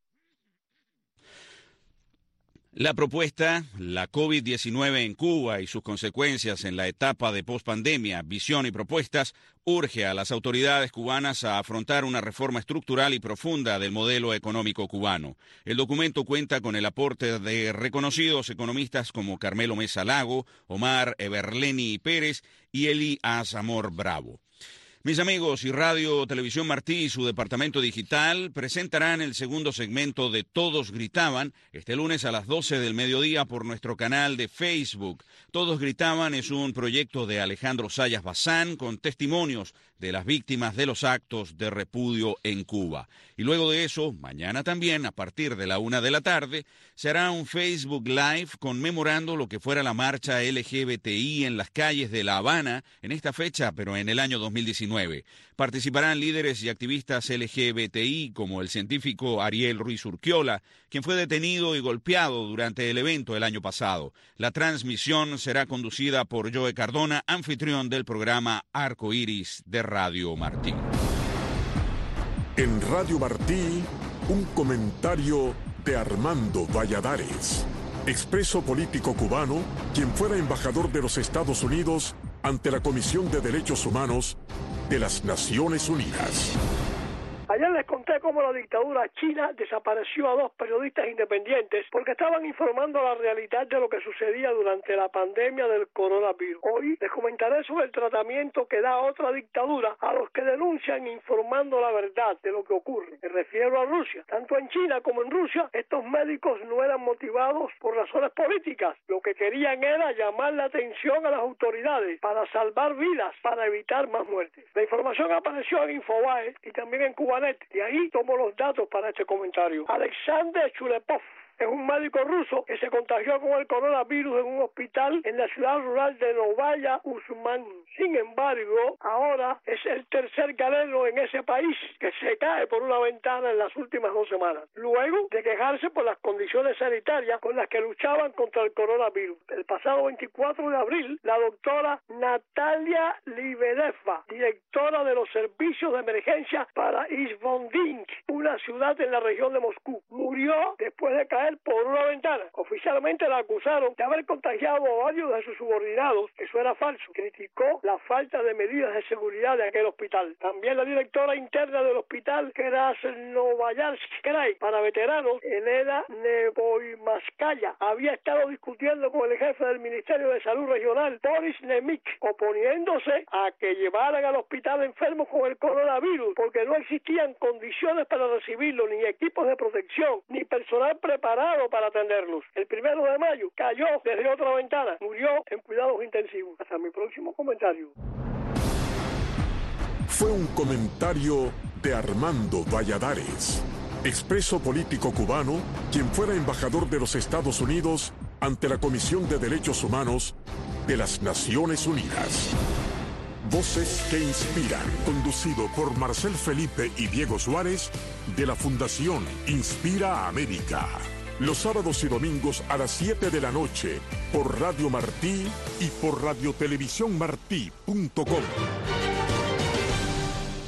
La propuesta, la COVID diecinueve en Cuba y sus consecuencias en la etapa de pospandemia, visión y propuestas, urge a las autoridades cubanas a afrontar una reforma estructural y profunda del modelo económico cubano. El documento cuenta con el aporte de reconocidos economistas como Carmelo Mesa Lago, Omar Eberleni Pérez y Eli Azamor Bravo. Mis amigos, y Radio Televisión Martí y su departamento digital presentarán el segundo segmento de Todos Gritaban este lunes a las doce del mediodía por nuestro canal de Facebook. Todos Gritaban es un proyecto de Alejandro Sayas Bazán con testimonios de las víctimas de los actos de repudio en Cuba. Y luego de eso, mañana también, a partir de la una de la tarde, se hará un Facebook Live conmemorando lo que fuera la marcha L G B T I en las calles de La Habana en esta fecha, pero en el año dos mil diecinueve. Participarán líderes y activistas L G B T I como el científico Ariel Ruiz Urquiola, quien fue detenido y golpeado durante el evento el año pasado. La transmisión será conducida por Joe Cardona, anfitrión del programa Arco Iris de Radio Martí. En Radio Martí, un comentario de Armando Valladares, expreso político cubano, quien fuera embajador de los Estados Unidos ante la Comisión de Derechos Humanos de las Naciones Unidas. Ayer les conté cómo la dictadura china desapareció a dos periodistas independientes porque estaban informando la realidad de lo que sucedía durante la pandemia del coronavirus. Hoy les comentaré sobre el tratamiento que da otra dictadura a los que denuncian informando la verdad de lo que ocurre. Me refiero a Rusia. Tanto en China como en Rusia, estos médicos no eran motivados por razones políticas. Lo que querían era llamar la atención a las autoridades para salvar vidas, para evitar más muertes. La información apareció en Infobae y también en Cubanet. Y ahí tomo los datos para este comentario. Alexander Chulepov es un médico ruso que se contagió con el coronavirus en un hospital en la ciudad rural de Novaya Uzman. Sin embargo, ahora es el tercer galeno en ese país que se cae por una ventana en las últimas dos semanas, luego de quejarse por las condiciones sanitarias con las que luchaban contra el coronavirus. El pasado veinticuatro de abril, la doctora Natalia Libedeva, directora de los servicios de emergencia para Izvondinsk, una ciudad en la región de Moscú, murió después de caer por una ventana. Oficialmente la acusaron de haber contagiado a varios de sus subordinados. Eso era falso. Criticó la falta de medidas de seguridad de aquel hospital. También la directora interna del hospital, Krasnoyarsk Krai, para veteranos, Elena Neboimaskaya, había estado discutiendo con el jefe del Ministerio de Salud Regional, Boris Nemik, oponiéndose a que llevaran al hospital enfermos con el coronavirus, porque no existían condiciones para recibirlo, ni equipos de protección, ni personal preparado para atenderlos. El primero de mayo cayó desde otra ventana, murió en cuidados intensivos. Hasta mi próximo comentario. Fue un comentario de Armando Valladares, expreso político cubano, quien fuera embajador de los Estados Unidos ante la Comisión de Derechos Humanos de las Naciones Unidas. Voces que inspiran, conducido por Marcel Felipe y Diego Suárez, de la Fundación Inspira América. Los sábados y domingos a las siete de la noche, por Radio Martí y por radiotelevisión martí punto com.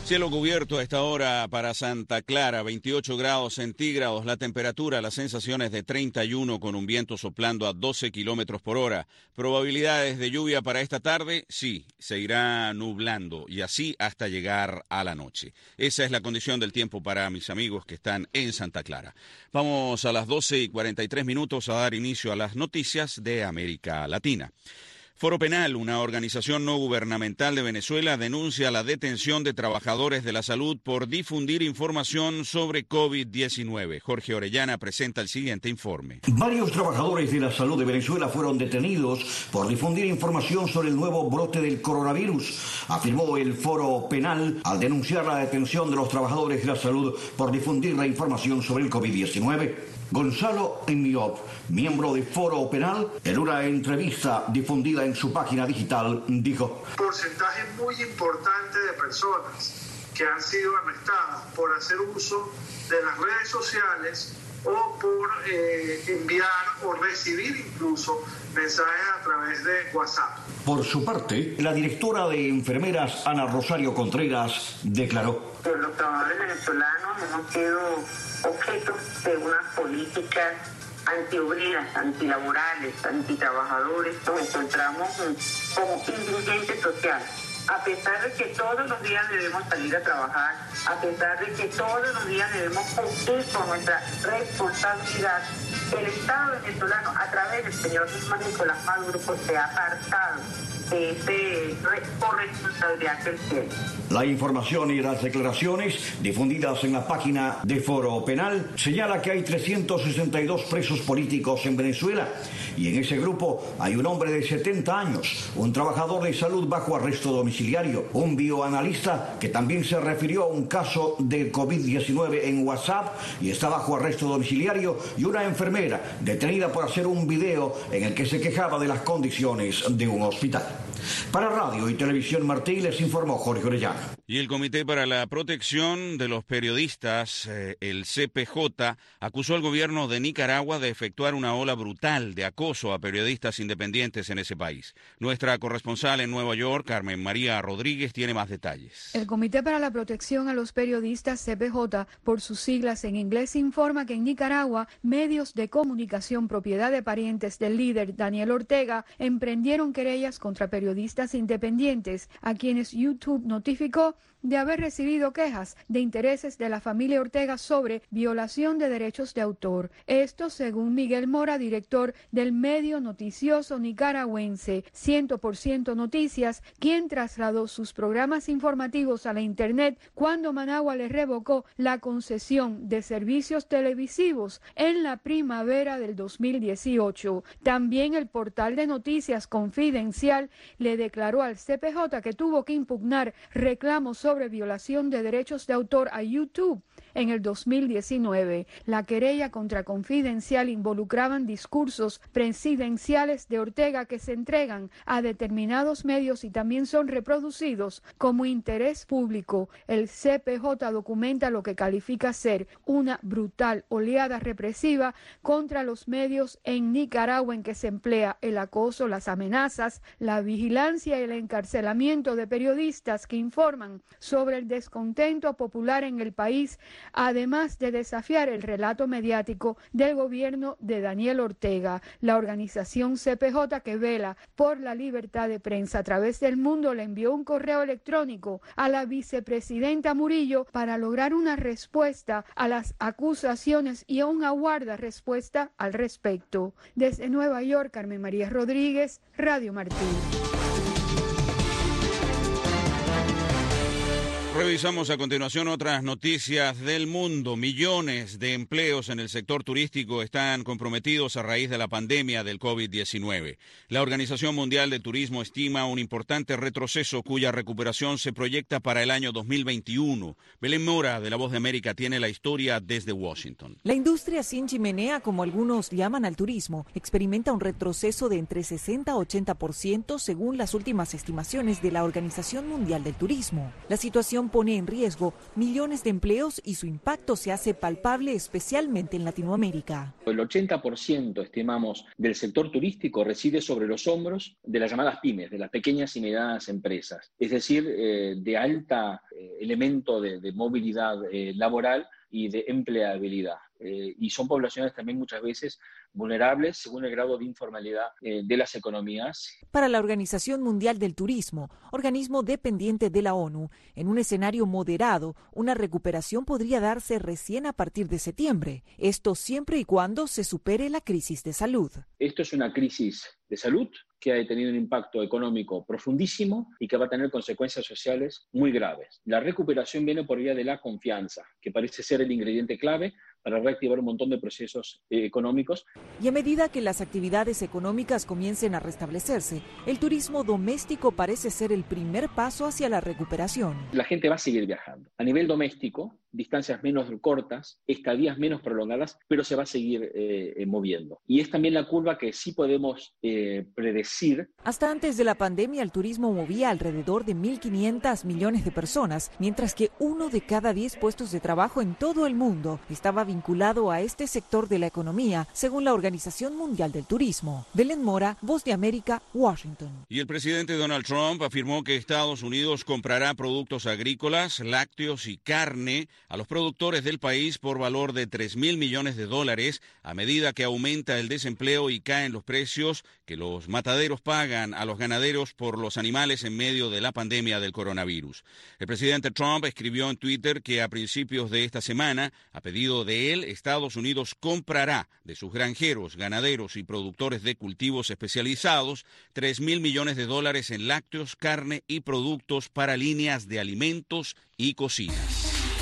Cielo cubierto a esta hora para Santa Clara, veintiocho grados centígrados, la temperatura, las sensaciones de treinta y uno con un viento soplando a doce kilómetros por hora. Probabilidades de lluvia para esta tarde, sí, se irá nublando y así hasta llegar a la noche. Esa es la condición del tiempo para mis amigos que están en Santa Clara. Vamos a las doce y cuarenta y tres minutos a dar inicio a las noticias de América Latina. Foro Penal, una organización no gubernamental de Venezuela, denuncia la detención de trabajadores de la salud por difundir información sobre COVID diecinueve. Jorge Orellana presenta el siguiente informe. Varios trabajadores de la salud de Venezuela fueron detenidos por difundir información sobre el nuevo brote del coronavirus, afirmó el Foro Penal al denunciar la detención de los trabajadores de la salud por difundir la información sobre el COVID diecinueve. Gonzalo Emiop, miembro de Foro Penal, en una entrevista difundida en su página digital, dijo: un porcentaje muy importante de personas que han sido arrestadas por hacer uso de las redes sociales o por eh, enviar o recibir incluso mensajes a través de WhatsApp. Por su parte, la directora de enfermeras, Ana Rosario Contreras, declaró: los trabajadores venezolanos hemos sido objeto de unas políticas antiobreras, antilaborales, antitrabajadores. Nos encontramos como indigentes sociales. A pesar de que todos los días debemos salir a trabajar, a pesar de que todos los días debemos cumplir con nuestra responsabilidad, el Estado venezolano, a través del señor Nicolás Maduro, pues, se ha apartado de esa corresponsabilidad que él tiene. La información y las declaraciones difundidas en la página de Foro Penal señala que hay trescientos sesenta y dos presos políticos en Venezuela y en ese grupo hay un hombre de setenta años, un trabajador de salud bajo arresto domiciliario, un bioanalista que también se refirió a un caso de COVID diecinueve en WhatsApp y está bajo arresto domiciliario, y una enfermera detenida por hacer un video en el que se quejaba de las condiciones de un hospital. Para Radio y Televisión Martí les informó Jorge Orellana. Y el Comité para la Protección de los Periodistas, eh, el C P J, acusó al gobierno de Nicaragua de efectuar una ola brutal de acoso a periodistas independientes en ese país. Nuestra corresponsal en Nueva York, Carmen María Rodríguez, tiene más detalles. El Comité para la Protección a los Periodistas, C P J, por sus siglas en inglés, informa que en Nicaragua, medios de comunicación propiedad de parientes del líder Daniel Ortega emprendieron querellas contra periodistas independientes, a quienes YouTube notificó de haber recibido quejas de intereses de la familia Ortega sobre violación de derechos de autor. Esto según Miguel Mora, director del medio noticioso nicaragüense cien por ciento Noticias, quien trasladó sus programas informativos a la Internet cuando Managua le revocó la concesión de servicios televisivos en la primavera del dos mil dieciocho. También el portal de noticias Confidencial le declaró al C P J que tuvo que impugnar reclamos sobre sobre violación de derechos de autor a YouTube en el dos mil diecinueve. La querella contra Confidencial involucraban discursos presidenciales de Ortega que se entregan a determinados medios y también son reproducidos como interés público. El C P J documenta lo que califica ser una brutal oleada represiva contra los medios en Nicaragua, en que se emplea el acoso, las amenazas, la vigilancia y el encarcelamiento de periodistas que informan sobre el descontento popular en el país, además de desafiar el relato mediático del gobierno de Daniel Ortega. La organización C P J, que vela por la libertad de prensa a través del mundo, le envió un correo electrónico a la vicepresidenta Murillo para lograr una respuesta a las acusaciones y aún aguarda respuesta al respecto. Desde Nueva York, Carmen María Rodríguez, Radio Martí. Revisamos a continuación otras noticias del mundo. Millones de empleos en el sector turístico están comprometidos a raíz de la pandemia del COVID diecinueve. La Organización Mundial de Turismo estima un importante retroceso cuya recuperación se proyecta para el año dos mil veintiuno. Belén Mora, de La Voz de América, tiene la historia desde Washington. La industria sin chimenea, como algunos llaman al turismo, experimenta un retroceso de entre sesenta a ochenta por ciento según las últimas estimaciones de la Organización Mundial del Turismo. La situación situación pone en riesgo millones de empleos y su impacto se hace palpable especialmente en Latinoamérica. El ochenta por ciento, estimamos, del sector turístico reside sobre los hombros de las llamadas pymes, de las pequeñas y medianas empresas, es decir, eh, de alta eh, elemento de, de movilidad eh, laboral y de empleabilidad. Eh, y son poblaciones también muchas veces vulnerables según el grado de informalidad eh, de las economías. Para la Organización Mundial del Turismo, organismo dependiente de la ONU, en un escenario moderado, una recuperación podría darse recién a partir de septiembre. Esto siempre y cuando se supere la crisis de salud. Esto es una crisis de salud que ha tenido un impacto económico profundísimo y que va a tener consecuencias sociales muy graves. La recuperación viene por vía de la confianza, que parece ser el ingrediente clave para reactivar un montón de procesos eh, económicos. Y a medida que las actividades económicas comiencen a restablecerse, el turismo doméstico parece ser el primer paso hacia la recuperación. La gente va a seguir viajando. A nivel doméstico, distancias menos cortas, estadías menos prolongadas, pero se va a seguir eh, moviendo. Y es también la curva que sí podemos eh, predecir. Hasta antes de la pandemia, el turismo movía alrededor de mil quinientos millones de personas, mientras que uno de cada diez puestos de trabajo en todo el mundo estaba vinculado a este sector de la economía, según la Organización Mundial del Turismo. Belén Mora, Voz de América, Washington. Y el presidente Donald Trump afirmó que Estados Unidos comprará productos agrícolas, lácteos y carne a los productores del país por valor de tres mil millones de dólares a medida que aumenta el desempleo y caen los precios que los mataderos pagan a los ganaderos por los animales en medio de la pandemia del coronavirus. El presidente Trump escribió en Twitter que a principios de esta semana, a pedido de él, Estados Unidos comprará de sus granjeros, ganaderos y productores de cultivos especializados tres mil millones de dólares en lácteos, carne y productos para líneas de alimentos y cocinas.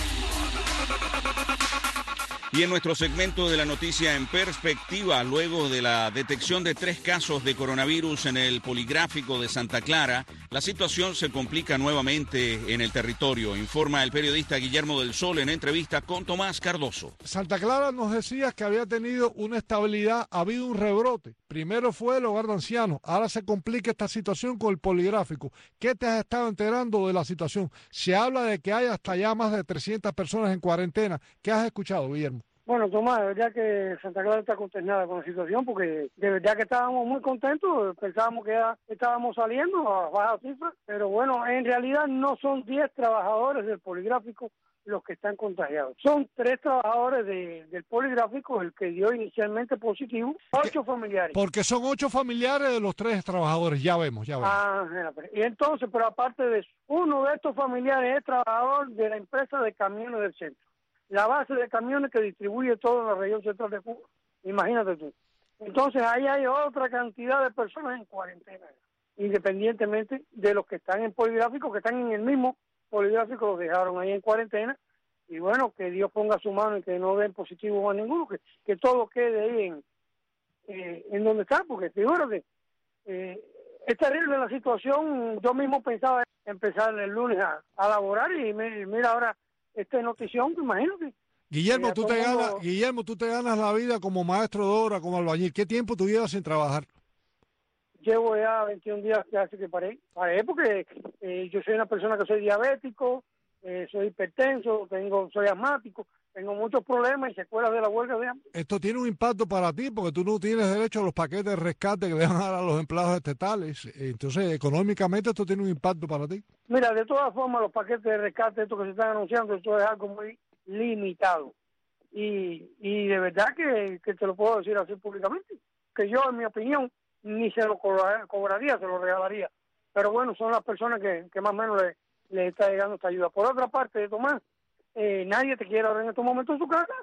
Y en nuestro segmento de la noticia en perspectiva, luego de la detección de tres casos de coronavirus en el poligráfico de Santa Clara, la situación se complica nuevamente en el territorio, informa el periodista Guillermo del Sol en entrevista con Tomás Cardoso. Santa Clara nos decía que había tenido una estabilidad, ha habido un rebrote. Primero fue el hogar de ancianos, ahora se complica esta situación con el poligráfico. ¿Qué te has estado enterando de la situación? Se habla de que hay hasta ya más de trescientas personas en cuarentena. ¿Qué has escuchado, Guillermo? Bueno, Tomás, de verdad que Santa Clara está consternada con la situación porque de verdad que estábamos muy contentos, pensábamos que ya estábamos saliendo a bajas cifras, pero bueno, en realidad no son diez trabajadores del poligráfico los que están contagiados. Son tres trabajadores de, del poligráfico, el que dio inicialmente positivo, ocho familiares. Porque son ocho familiares de los tres trabajadores, ya vemos, ya vemos. Ah, y entonces, pero aparte de eso, uno de estos familiares es trabajador de la empresa de camiones del centro. La base de camiones que distribuye toda la región central de Cuba. Imagínate tú. Entonces ahí hay otra cantidad de personas en cuarentena, independientemente de los que están en poligráfico, que están en el mismo poligráfico, los dejaron ahí en cuarentena. Y bueno, que Dios ponga su mano y que no den positivo a ninguno, que, que todo quede ahí en, eh, en donde está, porque figúrate, eh, es terrible la situación. Yo mismo pensaba empezar el lunes a, a laborar y me, mira ahora esta notición, imagínate. Guillermo, tú te ganas, Guillermo, tú te ganas la vida como maestro de obra, como albañil. ¿Qué tiempo tú llevas sin trabajar? Llevo ya veintiún días que hace que paré. Paré porque eh, yo soy una persona que soy diabético, eh, soy hipertenso, tengo, soy asmático, tengo muchos problemas y secuelas de la huelga de hambre. Esto tiene un impacto para ti porque tú no tienes derecho a los paquetes de rescate que le van a dar a los empleados estatales. Entonces, económicamente esto tiene un impacto para ti. Mira, de todas formas, los paquetes de rescate, estos que se están anunciando, esto es algo muy limitado. Y, y de verdad que, que te lo puedo decir así públicamente, que yo, en mi opinión, ni se lo cobraría, cobraría, se lo regalaría. Pero bueno, son las personas que, que más o menos le, le está llegando esta ayuda. Por otra parte, Tomás, eh, nadie te quiere ahora en estos momentos en su casa.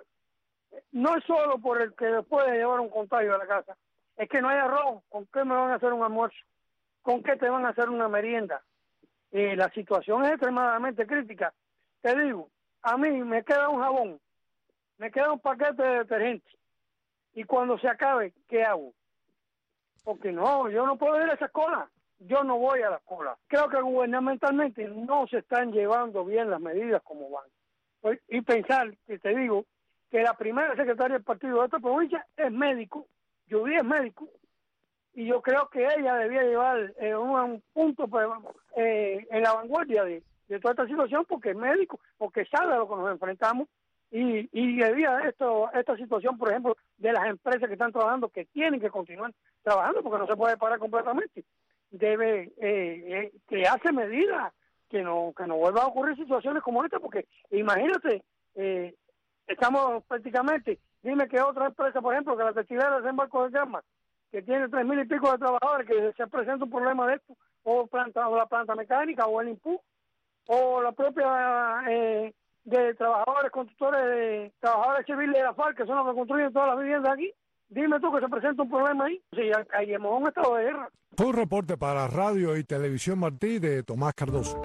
No es solo por el que después de llevar un contagio a la casa, es que no hay arroz. ¿Con qué me van a hacer un almuerzo? ¿Con qué te van a hacer una merienda? Eh, la situación es extremadamente crítica. Te digo, a mí me queda un jabón, me queda un paquete de detergente, y cuando se acabe, ¿qué hago? Porque no, yo no puedo ir a esa cola, yo no voy a la cola. Creo que gubernamentalmente no se están llevando bien las medidas como van. Y pensar, que te digo, que la primera secretaria del partido de esta provincia es médico, Judy es médico, y yo creo que ella debía llevar eh, un, un punto pues, eh, en la vanguardia de, de toda esta situación porque es médico, porque sabe a lo que nos enfrentamos y, y debido a esto, esta situación, por ejemplo, de las empresas que están trabajando, que tienen que continuar trabajando porque no se puede parar completamente, debe eh, eh, crearse medidas que no que no vuelvan a ocurrir situaciones como esta, porque imagínate, eh, estamos prácticamente, dime que otra empresa, por ejemplo, que la textilera de Embarco de Llama, que tiene tres mil y pico de trabajadores, que se presenta un problema de esto, o planta o la planta mecánica, o el IMPU, o la propia eh, de trabajadores, constructores, de trabajadores civiles de la FARC, que son los que construyen todas las viviendas aquí. Dime tú que se presenta un problema ahí. Sí, ahí hemos un estado de guerra. Fue un reporte para Radio y Televisión Martí de Tomás Cardoso.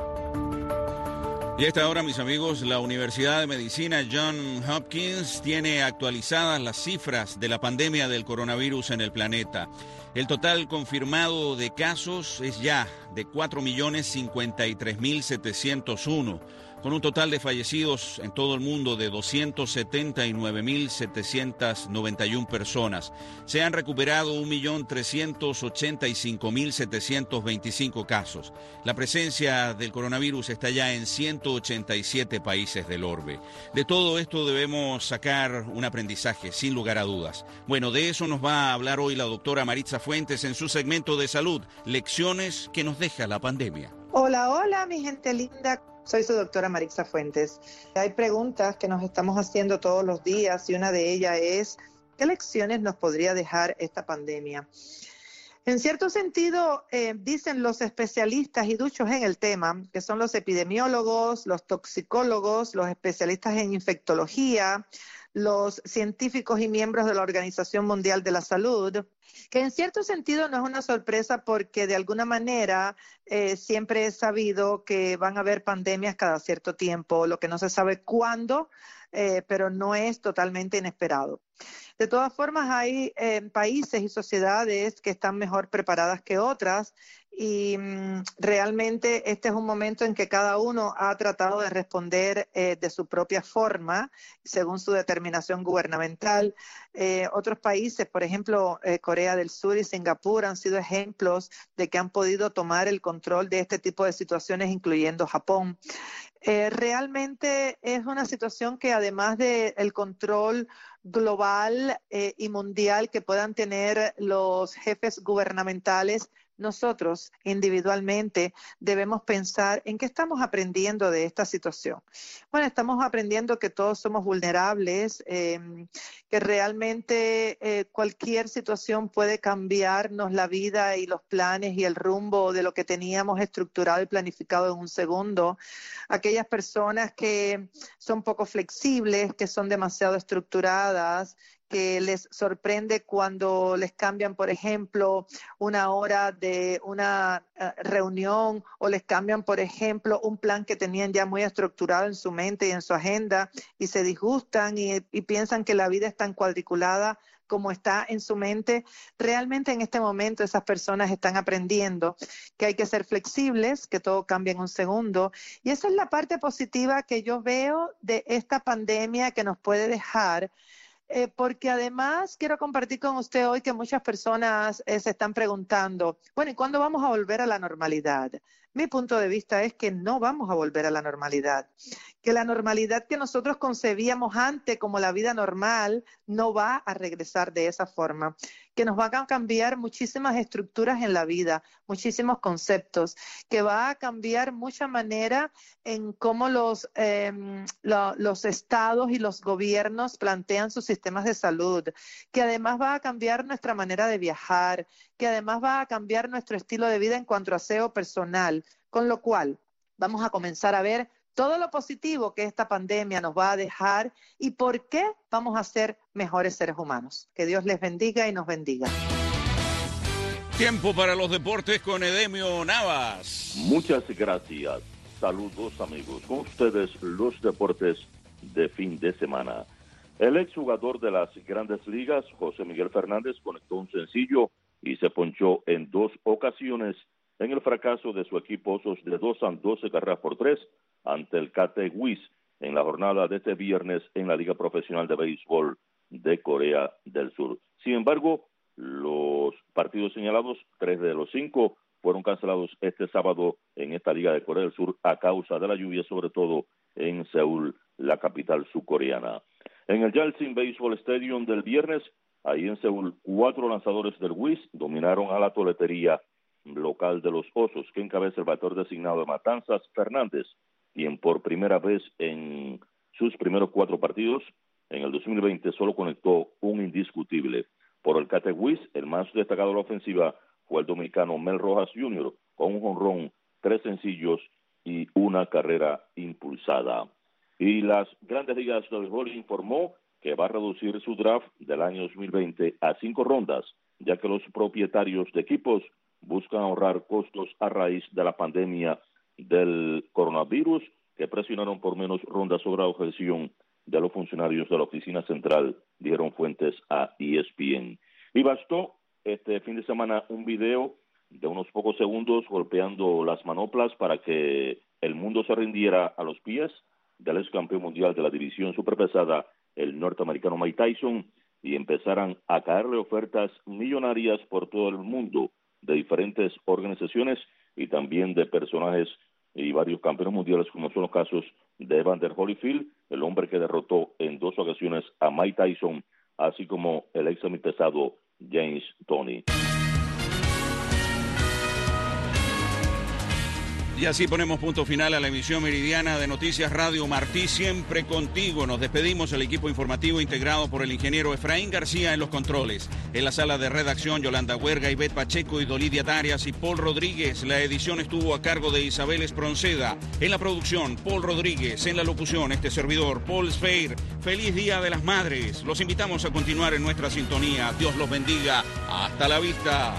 Y a esta hora, mis amigos, la Universidad de Medicina Johns Hopkins tiene actualizadas las cifras de la pandemia del coronavirus en el planeta. El total confirmado de casos es ya de cuatro millones cincuenta y tres mil setecientos uno, con un total de fallecidos en todo el mundo de doscientos setenta y nueve mil setecientos noventa y una personas. Se han recuperado un millón trescientos ochenta y cinco mil setecientos veinticinco casos. La presencia del coronavirus está ya en ciento ochenta y siete países del orbe. De todo esto debemos sacar un aprendizaje, sin lugar a dudas. Bueno, de eso nos va a hablar hoy la doctora Maritza Fuentes en su segmento de salud, lecciones que nos deja la pandemia. Hola, hola, mi gente linda. Soy su doctora Maritza Fuentes. Hay preguntas que nos estamos haciendo todos los días y una de ellas es, ¿qué lecciones nos podría dejar esta pandemia? En cierto sentido, eh, dicen los especialistas y duchos en el tema, que son los epidemiólogos, los toxicólogos, los especialistas en infectología, los científicos y miembros de la Organización Mundial de la Salud, que en cierto sentido no es una sorpresa porque de alguna manera eh, siempre he sabido que van a haber pandemias cada cierto tiempo, lo que no se sabe cuándo, eh, pero no es totalmente inesperado. De todas formas, hay eh, países y sociedades que están mejor preparadas que otras y mm, realmente este es un momento en que cada uno ha tratado de responder eh, de su propia forma, según su determinación gubernamental. Eh, otros países, por ejemplo, eh, Corea del Sur y Singapur han sido ejemplos de que han podido tomar el control de este tipo de situaciones, incluyendo Japón. Eh, realmente es una situación que además del control global eh, y mundial que puedan tener los jefes gubernamentales, nosotros individualmente debemos pensar en qué estamos aprendiendo de esta situación. Bueno, estamos aprendiendo que todos somos vulnerables, eh, que realmente eh, cualquier situación puede cambiarnos la vida y los planes y el rumbo de lo que teníamos estructurado y planificado en un segundo. Aquellas personas que son poco flexibles, que son demasiado estructuradas, que les sorprende cuando les cambian, por ejemplo, una hora de una uh, reunión o les cambian, por ejemplo, un plan que tenían ya muy estructurado en su mente y en su agenda y se disgustan y, y piensan que la vida es tan cuadriculada como está en su mente. Realmente en este momento esas personas están aprendiendo que hay que ser flexibles, que todo cambia en un segundo. Y esa es la parte positiva que yo veo de esta pandemia que nos puede dejar. Eh, porque además quiero compartir con usted hoy que muchas personas eh, se están preguntando, bueno, ¿y cuándo vamos a volver a la normalidad? Mi punto de vista es que no vamos a volver a la normalidad, que la normalidad que nosotros concebíamos antes como la vida normal no va a regresar de esa forma, que nos van a cambiar muchísimas estructuras en la vida, muchísimos conceptos, que va a cambiar mucha manera en cómo los, eh, lo, los estados y los gobiernos plantean sus sistemas de salud, que además va a cambiar nuestra manera de viajar, que además va a cambiar nuestro estilo de vida en cuanto a aseo personal, con lo cual vamos a comenzar a ver todo lo positivo que esta pandemia nos va a dejar y por qué vamos a ser mejores seres humanos. Que Dios les bendiga y nos bendiga. Tiempo para los deportes con Edemio Navas. Muchas gracias. Saludos, amigos. Con ustedes los deportes de fin de semana. El exjugador de las Grandes Ligas, José Miguel Fernández, conectó un sencillo y se ponchó en dos ocasiones en el fracaso de su equipo Osos de dos a doce carreras por tres ante el Categüis en la jornada de este viernes en la Liga Profesional de Béisbol de Corea del Sur. Sin embargo, los partidos señalados, tres de los cinco, fueron cancelados este sábado en esta Liga de Corea del Sur a causa de la lluvia, sobre todo en Seúl, la capital surcoreana. En el Yaltsin Baseball Stadium del viernes, ahí en Seúl, cuatro lanzadores del W I S dominaron a la toletería local de los Osos, que encabeza el bateador designado de Matanzas, Fernández, quien por primera vez en sus primeros cuatro partidos en el dos mil veinte solo conectó un indiscutible. Por el Cate W I S, el más destacado de la ofensiva fue el dominicano Mel Rojas junior, con un jonrón, tres sencillos y una carrera impulsada. Y las Grandes Ligas de Béisbol informó que va a reducir su draft del año dos mil veinte a cinco rondas, ya que los propietarios de equipos buscan ahorrar costos a raíz de la pandemia del coronavirus, que presionaron por menos rondas sobre la objeción de los funcionarios de la oficina central, dijeron fuentes a E S P N. Y bastó este fin de semana un video de unos pocos segundos golpeando las manoplas para que el mundo se rindiera a los pies del ex campeón mundial de la división superpesada, el norteamericano Mike Tyson, y empezaran a caerle ofertas millonarias por todo el mundo de diferentes organizaciones y también de personajes y varios campeones mundiales, como son los casos de Evander Holyfield, el hombre que derrotó en dos ocasiones a Mike Tyson, así como el ex semipesado James Toney. Y así ponemos punto final a la emisión meridiana de Noticias Radio Martí, siempre contigo. Nos despedimos, el equipo informativo integrado por el ingeniero Efraín García en los controles. En la sala de redacción, Yolanda Huerga, Ivette Pacheco y Dolidia Tarias y Paul Rodríguez. La edición estuvo a cargo de Isabel Espronceda. En la producción, Paul Rodríguez. En la locución, este servidor, Paul Sfeir. Feliz Día de las Madres. Los invitamos a continuar en nuestra sintonía. Dios los bendiga. Hasta la vista.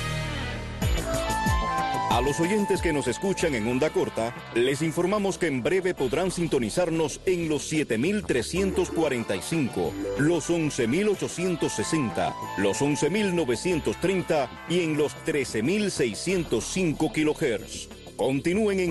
A los oyentes que nos escuchan en onda corta, les informamos que en breve podrán sintonizarnos en los siete mil trescientos cuarenta y cinco, los once mil ochocientos sesenta, los once mil novecientos treinta y en los trece mil seiscientos cinco kilohertz. Continúen en